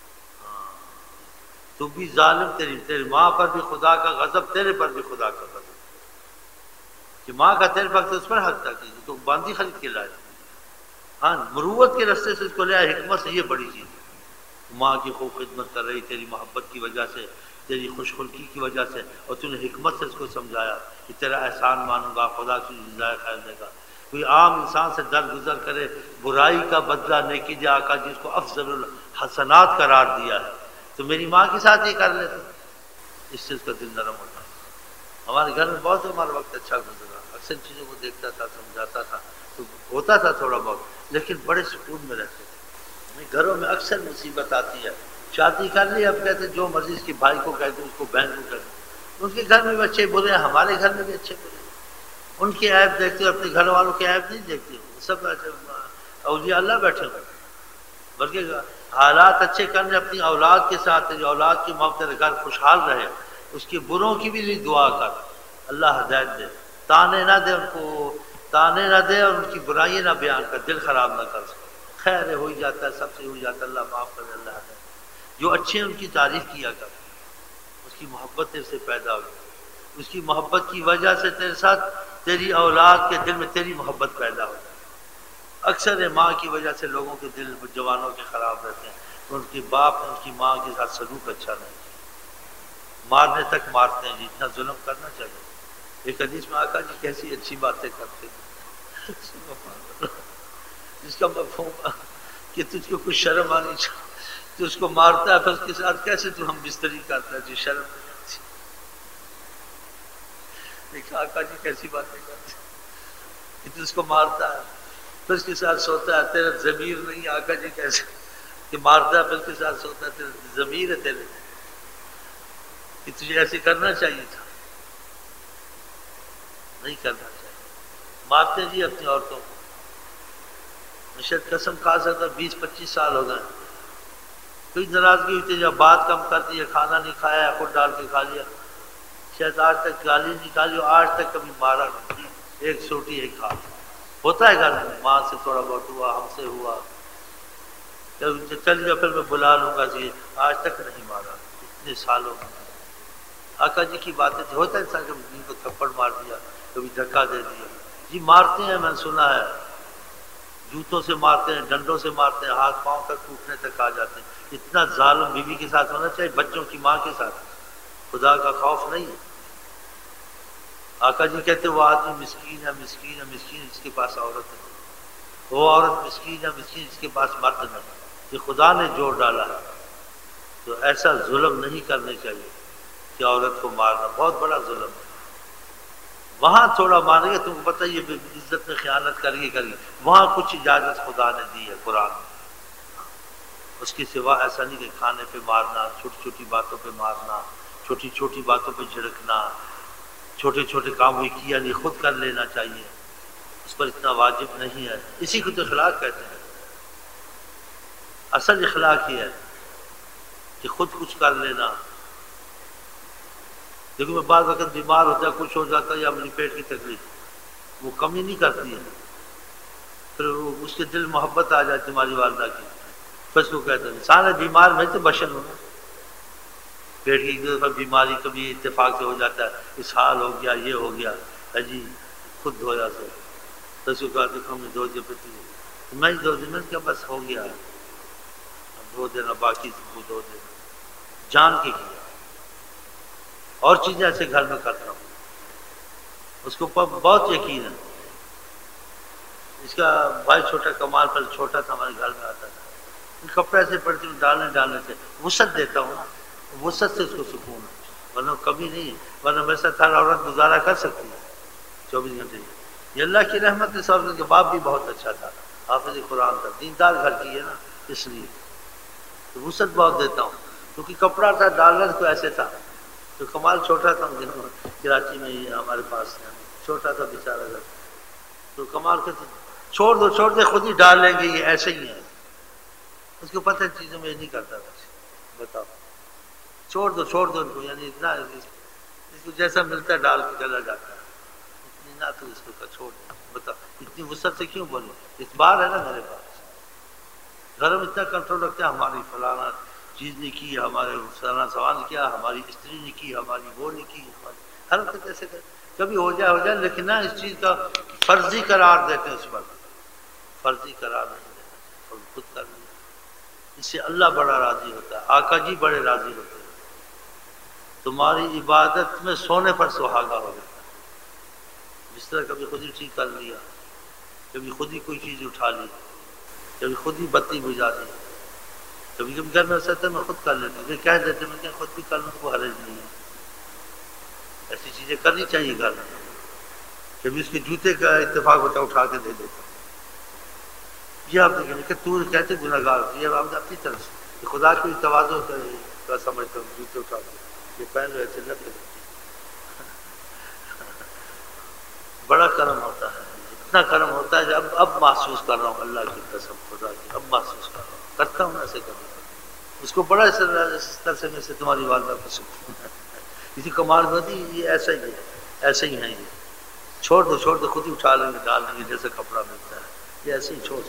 تو بھی ظالم، تیری ماں پر بھی خدا کا غضب، تیرے پر بھی خدا کا غضب، کہ ماں کا تیرے وقت اس پر حق تھا کہ تو باندھی خرید کے لائے، ہاں مروت کے رستے سے اس کو لے آئے، حکمت سے، یہ بڑی چیز ہے، ماں کی خوب خدمت کر رہی، تیری محبت کی وجہ سے، تیری خوش خلقی کی وجہ سے، اور تو نے حکمت سے اس کو سمجھایا کہ تیرا احسان مانوں گا، خدا کی جزائے خیر دے گا، کوئی عام انسان سے درگزر کرے، برائی کا بدلہ نیکی دے، آقا جی اس کو افضل الحسنات قرار دیا ہے، تو میری ماں کے ساتھ یہ کر لیتے، اس سے اس کا دل نرم ہوتا ہے۔ ہمارے گھر میں بہت ہمارا وقت اچھا گزرا، اکثر چیزوں کو دیکھتا تھا، سمجھاتا تھا، تو ہوتا تھا تھوڑا بہت، لیکن بڑے سکون میں رہتے تھے۔ گھروں میں اکثر مصیبت آتی ہے، شادی کر لی، اب کہتے جو مرضی اس کے بھائی کو کہتے اس کو بہن کو کہتے، ان کے گھر میں بھی اچھے برے ہیں، ہمارے گھر میں بھی اچھے برے ہیں، ان کے عیب دیکھتے ہو، اپنے گھر والوں کے عیب نہیں دیکھتے ہو، سب اولیاء اللہ بیٹھے ہوئے، بلکہ حالات اچھے کرنے اپنی اولاد کے ساتھ، اولاد کی محبت گھر خوشحال رہے، اس کے بروں کی بھی لیے دعا کر، اللہ ہدایت دے، تانے نہ دے ان کو، تانے نہ دے اور ان کی برائی نہ بیان کر، دل خراب نہ کر سکے، خیر ہو ہی جاتا ہے، سب سے ہو جاتا ہے، اللہ معاف کر، اللہ ہدایت، جو اچھے ہیں ان کی تعریف کیا کر، اس کی محبت تیرے سے پیدا ہوئی، اس کی محبت کی وجہ سے تیرے ساتھ تیری اولاد کے دل میں تیری محبت پیدا ہو جائے۔ اکثر ماں کی وجہ سے لوگوں کے دل جوانوں کے خراب رہتے ہیں، ان کے باپ نے ان کی ماں کے ساتھ سلوک اچھا نہیں کیا، مارنے تک مارتے ہیں، اتنا ظلم کرنا چاہیے۔ ایک حدیث میں آقا جی کیسی اچھی باتیں کرتے ہیں، جس کا مفہوم کہ تجھ کو کچھ شرم آنی چاہیے، تو اس کو مارتا ہے پھر اس کے ساتھ کیسے تو ہم بستری کرتا ہے جو شرم نہیں آتی۔ دیکھا آقا جی کیسی باتیں کرتے ہیں کہ تو اس کو مارتا ہے پھر اس کے ساتھ سوتا ہے، تیرا ضمیر نہیں آقا جی کیسے کہ مارتا ہے پھر اس کے ساتھ سوتا ہے، تیرا ضمیر ہے تیرے کہ تجھے ایسے کرنا چاہیے تھا، نہیں کرنا چاہیے۔ مارتے جی اپنی عورتوں کو، شاید قسم کھا سکتا 20-25 سال ہو گئے، کوئی ناراضگی ہوئی تھی، جب بات کم کر دی، کھانا نہیں کھایا، خود ڈال کے کھا لیا، شاید آج تک گالی نہیں کھالی، آج تک کبھی مارا نہیں، ایک سوٹی ایک کھا ہوتا ہے گھر میں، ماں سے تھوڑا بہت ہوا، ہم سے ہوا، چل گیا پھر میں بلا لوں گا جی، آج تک نہیں مارا اتنے سالوں میں۔ آقا جی کی باتیں ہوتا ہے انسان کبھی کو تھپڑ مار دیا، کبھی دھکا دے دیا، جی مارتے ہیں، میں نے سنا ہے جوتوں سے مارتے ہیں، ڈنڈوں سے مارتے ہیں، ہاتھ پاؤں تک ٹوٹنے تک آ جاتے ہیں۔ اتنا ظالم بیوی کے ساتھ ہونا چاہیے، بچوں کی ماں کے ساتھ خدا کا خوف نہیں ہے۔ آقا جی کہتے وہ آدمی مسکین ہے، مسکین ہے، مسکین جس کے پاس عورت ہے، وہ عورت مسکین ہے، مسکین جس کے پاس مرد نہیں، یہ خدا نے جوڑ ڈالا ہے۔ تو ایسا ظلم نہیں کرنے چاہیے کہ عورت کو مارنا بہت بڑا ظلم ہے۔ وہاں تھوڑا مانیں گے، تم کو پتہ یہ عزت میں خیانت کریے، وہاں کچھ اجازت خدا نے دی ہے قرآن میں، اس کے سوا ایسا نہیں کہ کھانے پہ مارنا، چھوٹی چھوٹی باتوں پہ مارنا، چھوٹی چھوٹی باتوں پہ جھڑکنا، چھوٹے چھوٹے کام ہوئی کیا نہیں خود کر لینا چاہیے، اس پر اتنا واجب نہیں ہے۔ اسی کو تو اخلاق کہتے ہیں، اصل اخلاق یہ ہے کہ خود کچھ کر لینا۔ دیکھو میں بعض وقت بیمار ہوتا ہے، کچھ ہو جاتا ہے یا اپنی پیٹ کی تکلیف، وہ کمی نہیں کرتی ہے، پھر اس کے دل محبت آ جاتی تمہاری والدہ کی، پھر اس کو کہتے ہیں انسان ہے بیمار، میں تو بشر ہوں، پیٹ کی ایک دفعہ بیماری کبھی اتفاق سے ہو جاتا ہے، اسہال ہو گیا، یہ ہو گیا، جی خود دھویا سے، تو اس کو کہتے ہیں ہم نے دھو دیا، پھر میں ہی دھو دیا، میں نے کہا بس ہو گیا، دھو دینا، باقی کو دھو دینا، جان کے کیا۔ اور چیزیں ایسے گھر میں کرتا ہوں، اس کو بہت یقین ہے۔ اس کا بھائی چھوٹا کمال پر چھوٹا تھا، ہمارے گھر میں آتا تھا، کپڑے ایسے پڑتے ہیں ڈالنے سے وسعت دیتا ہوں نا، وسعت سے اس کو سکون ہے، ورنہ کمی نہیں ہے، ورنہ میرے ساتھ ہر عورت گزارا کر سکتی ہے 24 گھنٹے۔ یہ اللہ کی رحمت ہے، سب کے باپ بھی بہت اچھا تھا، حافظ قرآن تھا، دیندار گھر کی ہے نا، اس لیے تو وسعت بہت دیتا ہوں، کیونکہ کپڑا تھا ڈالنا کو ایسے تھا، تو کمال چھوٹا تھا، کراچی میں ہی ہمارے پاس چھوٹا تھا بیچارہ گھر، تو کمال کہتے چھوڑ دو خود ہی ڈال لیں گے، یہ ایسے ہی ہے، اس کو پتہ چیزوں میں یہ نہیں کرتا، بتاؤ چھوڑ دو ان کو، یعنی اتنا اس کو جیسا ملتا ہے ڈال کے چلا جاتا ہے، اتنی نہ تو اس کو چھوڑ دو، بتاؤ اتنی وسعت سے کیوں بولو، اس بار ہے نا میرے پاس، گھر میں اتنا کنٹرول رکھتے ہیں، ہماری فلانا چیز نہیں کی، ہمارے فلانا سوال کیا، ہماری استری نے کی، ہماری وہ نہیں کی، ہماری ہر وقت ایسے کبھی ہو جائے، لیکن نہ اس چیز کا فرضی قرار دیتے ہیں، اس پر فرضی قرار نہیں دینا، اور خود کر لیا، اس سے اللہ بڑا راضی ہوتا ہے، آقا جی بڑے راضی ہوتے ہیں، تمہاری عبادت میں سونے پر سہاگا ہو جاتا ہے، جس طرح کبھی خود ہی ٹھیک کر لیا، کبھی خود ہی کوئی چیز اٹھا لی، کبھی خود ہی بتی بجھا دی، کبھی کبھی گھر میں ایسا میں خود کر لیتا ہوں، کہہ دیتے میں کہ خود بھی کر لوں کو حرج نہیں ہے، ایسی چیزیں کرنی چاہیے گھر میں، کبھی اس کے جوتے کا اتفاق ہوتا ہے اٹھا کے دے دیتا ہوں، یہ آپ دیکھیں کہ تو کہتے گناہ گار، یہ آپ اپنی طرف سے خدا کی تواضع کا سمجھتا ہوں، جوتے اٹھا کے یہ پہن رہے تھے نہ بڑا کرم ہوتا ہے، اتنا کرم ہوتا ہے کہ اب محسوس کر رہا ہوں اللہ کی قسم خدا کی، اب محسوس کر رہا ہوں، کرتا ہوں ایسے کبھی اس کو بڑا اس طرح سے میں سے تمہاری والدہ کو سکون ہے، اسی کمال بدی یہ ایسا ہی ہے، ایسے ہی ہیں یہ، چھوڑ دو خود ہی اٹھا لیں گے ڈال لیں گے جیسے کپڑا ملتا ہے، یہ ایسے ہی چھوڑ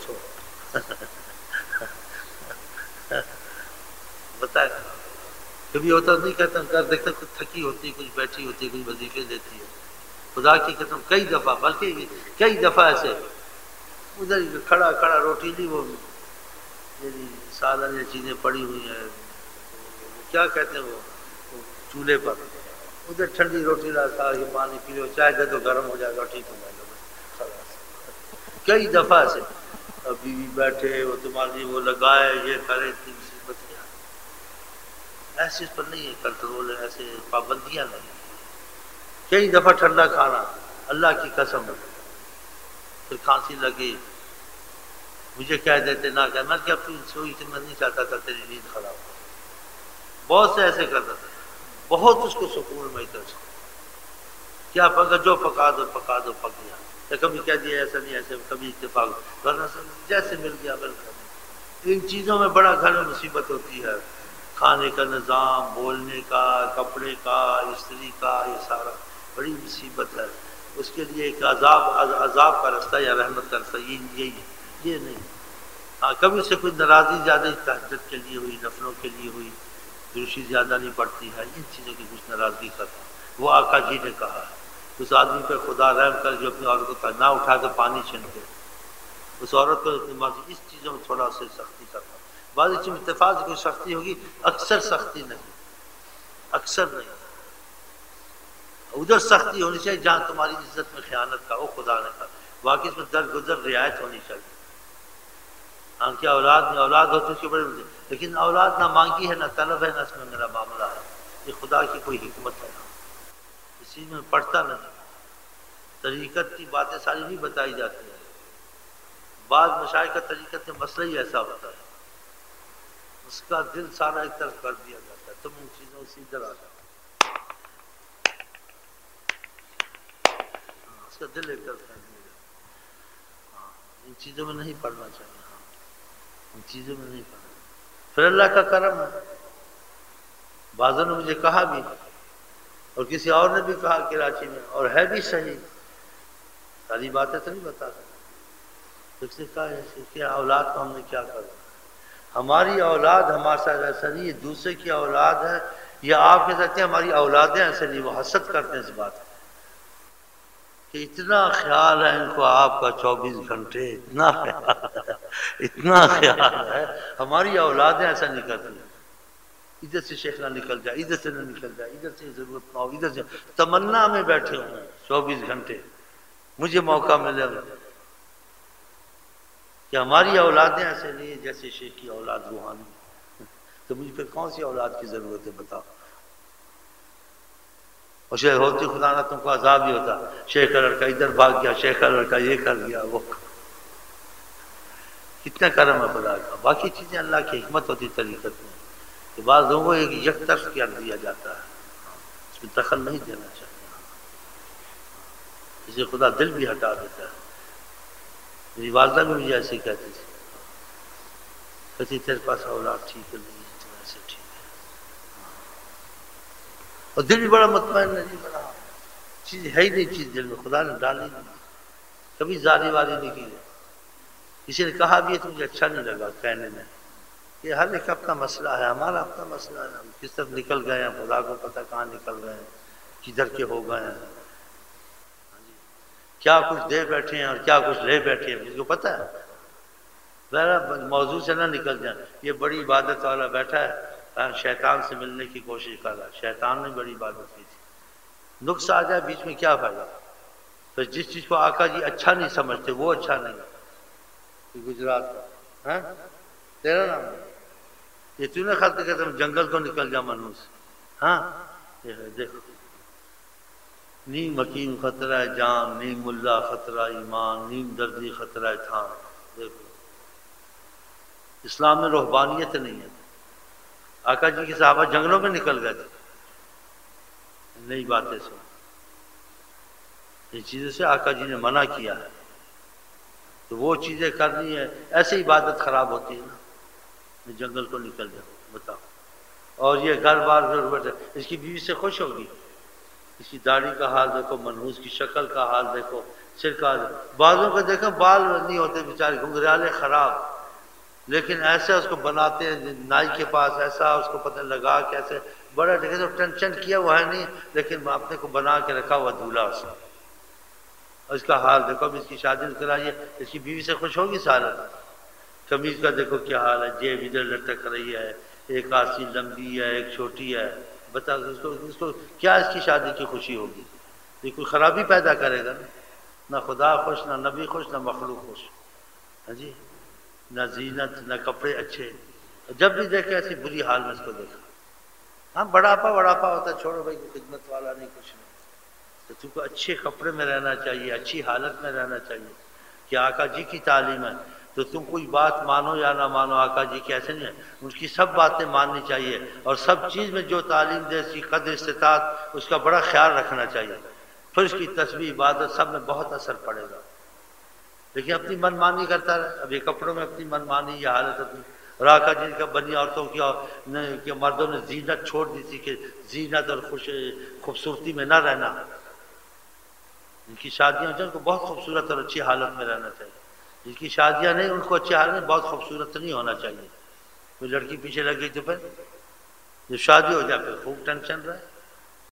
بتائے کبھی ہوتا نہیں کہتا کر دیکھتا کچھ تھکی ہوتی کچھ بیٹھی ہوتی کچھ وظیفے دیتی ہے خدا کی قسم کئی دفعہ بلکہ کئی دفعہ ایسے ادھر کھڑا روٹی نہیں وہ سادہ یہ چیزیں پڑی ہوئی ہیں کیا کہتے ہیں وہ چولہے پر ادھر ٹھنڈی روٹی لا کے پانی پی لو چائے دے تو گرم ہو جائے گا ٹھیک ہو جائے گا کئی دفعہ سے بیوی بیٹھے وہ تمہاری وہ لگائے یہ کرے اتنی مصیبت کیا ایسے اس پر نہیں ہے کنٹرول ایسے پابندیاں نہیں کئی دفعہ ٹھنڈا کھانا اللہ کی قسم پھر کھانسی لگی مجھے کہہ دیتے نہ کہ میں کیا سوئی سے میں نہیں چاہتا تھا تیری نیند خراب ہو بہت سے ایسے کرتا تھا بہت اس کو سکون میں ادھر سے کیا پکا جو پکا دو پک گیا یا کبھی کہہ دیا ایسا نہیں ایسے کبھی اتفاق ورنہ جیسے مل گیا بالکل ان چیزوں میں بڑا گھر میں مصیبت ہوتی ہے کھانے کا نظام بولنے کا کپڑے کا استری کا یہ سارا بڑی مصیبت ہے اس کے لیے ایک عذاب کا رستہ یا رحمت کا رستہ یہ نہیں ہاں کبھی سے کوئی ناراضی زیادہ تہجد کے لیے ہوئی نفلوں کے لیے ہوئی دوسری زیادہ نہیں پڑتی ہے ان چیزوں کی کچھ ناراضگی کرتا وہ آقا جی نے کہا ہے اس آدمی پہ خدا رحم کر جو اپنی عورت کو نہ اٹھا کے پانی چھینکے اس عورت کو اس چیزوں میں تھوڑا سے سختی کرتا بعض چیز اتفاق سے کوئی سختی ہوگی اکثر سختی نہیں اکثر نہیں ادھر سختی ہونی چاہیے جہاں تمہاری عزت میں خیانت کا وہ خدا نے کہا باقی اس میں درگزر رعایت ہونی چاہیے ہاں کیا اولاد نہیں اولاد ہوتی اس کے بڑے لیکن اولاد نہ مانگی ہے نہ طلب ہے نہ اس میں میرا معاملہ ہے یہ خدا کی کوئی حکمت ہے اسی میں پڑھتا نہیں طریقت کی باتیں ساری نہیں بتائی جاتی ہیں بعض مشائخ کا طریقت میں مسئلہ ہی ایسا ہوتا ہے اس کا دل سارا ایک طرف کر دیا جاتا ہے تم ان چیزوں سے ادھر آ جاؤ اس کا دل ایک طرف کر دیا جاتا ہے ان چیزوں میں نہیں پڑھنا چاہیے ان چیزوں میں نہیں پڑھنا پھر اللہ کا کرم ہے بعضوں نے مجھے کہا بھی اور کسی اور نے بھی کہا کراچی میں اور ہے بھی صحیح ساری باتیں تو نہیں بتا سکتے اس نے کہا کہ اولاد کو ہم نے کیا کرنا ہماری اولاد ہمارے ساتھ ایسا نہیں ہے دوسرے کی اولاد ہے یا آپ کہہ سکتے ہیں ہماری اولادیں ایسے نہیں وہ حسد کرتے ہیں اس بات کہ اتنا خیال ہے ان کو آپ کا 24 گھنٹے اتنا خیال ہے ہماری اولادیں ایسا نہیں کرتی ادھر سے شیخ نہ نکل جائے ادھر سے نہ نکل جائے ادھر سے ضرورت نہ ہو ادھر سے تمنا میں بیٹھے ہوں 24 گھنٹے مجھے موقع ملے گا کہ ہماری اولادیں ایسے نہیں ہیں جیسے شیخ کی اولاد روحانی تو مجھے پھر کون سی اولاد کی ضرورت ہے بتاؤ اور شیخ ہوتی خدا نہ تم کو عذاب ہی ہوتا شیخ کا لڑکا ادھر بھاگ گیا شیخ کا لڑکا یہ کر گیا وہ کتنا کرم ہے خدا کا باقی چیزیں اللہ کی حکمت ہوتی طریقت میں کہ بعض لوگوں کو ایک یک طرف کر دیا جاتا ہے اس میں دخل نہیں دینا چاہیے اسے خدا دل بھی ہٹا دیتا ہے میری والدہ بھی مجھے ایسے کہتی تھی کہتی تیرے پاس اولاد ٹھیک ہے نہیں تو ایسے ٹھیک ہے اور دل بھی بڑا مطمئن نہیں بڑا چیز ہے ہی نہیں چیز دل میں خدا نے ڈالی نہیں کبھی زاری واری نہیں کی کسی نے کہا بھی ہے تو مجھے اچھا نہیں لگا کہنے میں کہ ہر ایک اپنا مسئلہ ہے ہمارا اپنا مسئلہ ہے ہم کس طرف نکل گئے ہیں خدا کو پتہ کہاں نکل گئے ہیں کدھر کے ہو گئے ہیں کیا کچھ دے بیٹھے ہیں اور کیا کچھ لے بیٹھے ہیں مجھ کو پتہ ہے ذرا موضوع سے نہ نکل جائیں یہ بڑی عبادت والا بیٹھا ہے شیطان سے ملنے کی کوشش کر رہا ہے شیطان نے بڑی عبادت کی تھی نقص آ جائے بیچ میں کیا فائدہ تو جس چیز کو آقا جی اچھا نہیں سمجھتے وہ اچھا نہیں گجرات کا تیرا نام یہ تو نے خط کہ تم جنگل کو نکل جا منوس ہاں دیکھو نیم حکیم خطرہ جان نیم ملا خطرہ ایمان نیم دردی خطرہ تھان دیکھو اسلام میں رہبانیت نہیں ہے آقا جی کے صحابہ جنگلوں میں نکل گئے تھے نئی باتیں سن ان چیزوں سے آقا جی نے منع کیا ہے تو وہ چیزیں کرنی ہے، ایسے عبادت خراب ہوتی ہے نا، جنگل کو نکل جاؤ بتاؤ۔ اور یہ گھر بار ضرورت ہے، اس کی بیوی سے خوش ہوگی؟ اس کی داڑھی کا حال دیکھو، منحوس کی شکل کا حال دیکھو، سر کا حال، بعضوں کا دیکھو بال نہیں ہوتے بیچارے، گھنگریالے خراب، لیکن ایسے اس کو بناتے ہیں نائی کے پاس، ایسا اس کو پتہ لگا کہ ایسے بڑا دیکھے تو ٹینشن کیا ہوا ہے نہیں، لیکن اپنے کو بنا کے رکھا ہوا دھولا اس کا، اس کا حال دیکھو۔ اب اس کی شادی کرائیے، اس کی بیوی سے خوش ہوگی سارا؟ قمیض کا دیکھو کیا حال ہے، جیب ادھر لٹک رہی ہے، ایک آسی لمبی ہے ایک چھوٹی ہے، بتا اس کو کیا اس کی شادی کی خوشی ہوگی؟ یہ کوئی خرابی پیدا کرے گا نہ خدا خوش، نہ نبی خوش، نہ مخلوق خوش، ہاں جی، نہ زینت، نہ کپڑے اچھے، جب بھی دیکھے ایسی بری حال میں اس کو دیکھا۔ ہاں بڑھاپا ہوتا ہے، چھوڑو بھائی، خدمت والا نہیں، کچھ نہیں، تو تم کو اچھے کپڑے میں رہنا چاہیے، اچھی حالت میں رہنا چاہیے، کہ آقا جی کی تعلیم ہے، تو تم کوئی بات مانو یا نہ مانو، آقا جی کی ایسے نہیں ہے، ان کی سب باتیں ماننی چاہیے، اور سب چیز میں جو تعلیم دے، اس کی قدر استطاعت، اس کا بڑا خیال رکھنا چاہیے، پھر اس کی تسبیح عبادت سب میں بہت اثر پڑے گا۔ لیکن اپنی من مانی کرتا رہے، اب یہ کپڑوں میں اپنی من مانی، یہ حالت اپنی، اور آقا جی کا بنی عورتوں کی مردوں نے زینت چھوڑ دی تھی، کہ زینت اور خوبصورتی میں نہ رہنا، جن کی شادیاں ہوتی ہیں ان کو بہت خوبصورت اور اچھی حالت میں رہنا چاہیے، جن کی شادیاں نہیں ان کو اچھی حالت میں بہت خوبصورت نہیں ہونا چاہیے۔ کوئی لڑکی پیچھے لگ گئی تو پھر جب شادی ہو جائے پھر خوب ٹینشن رہے،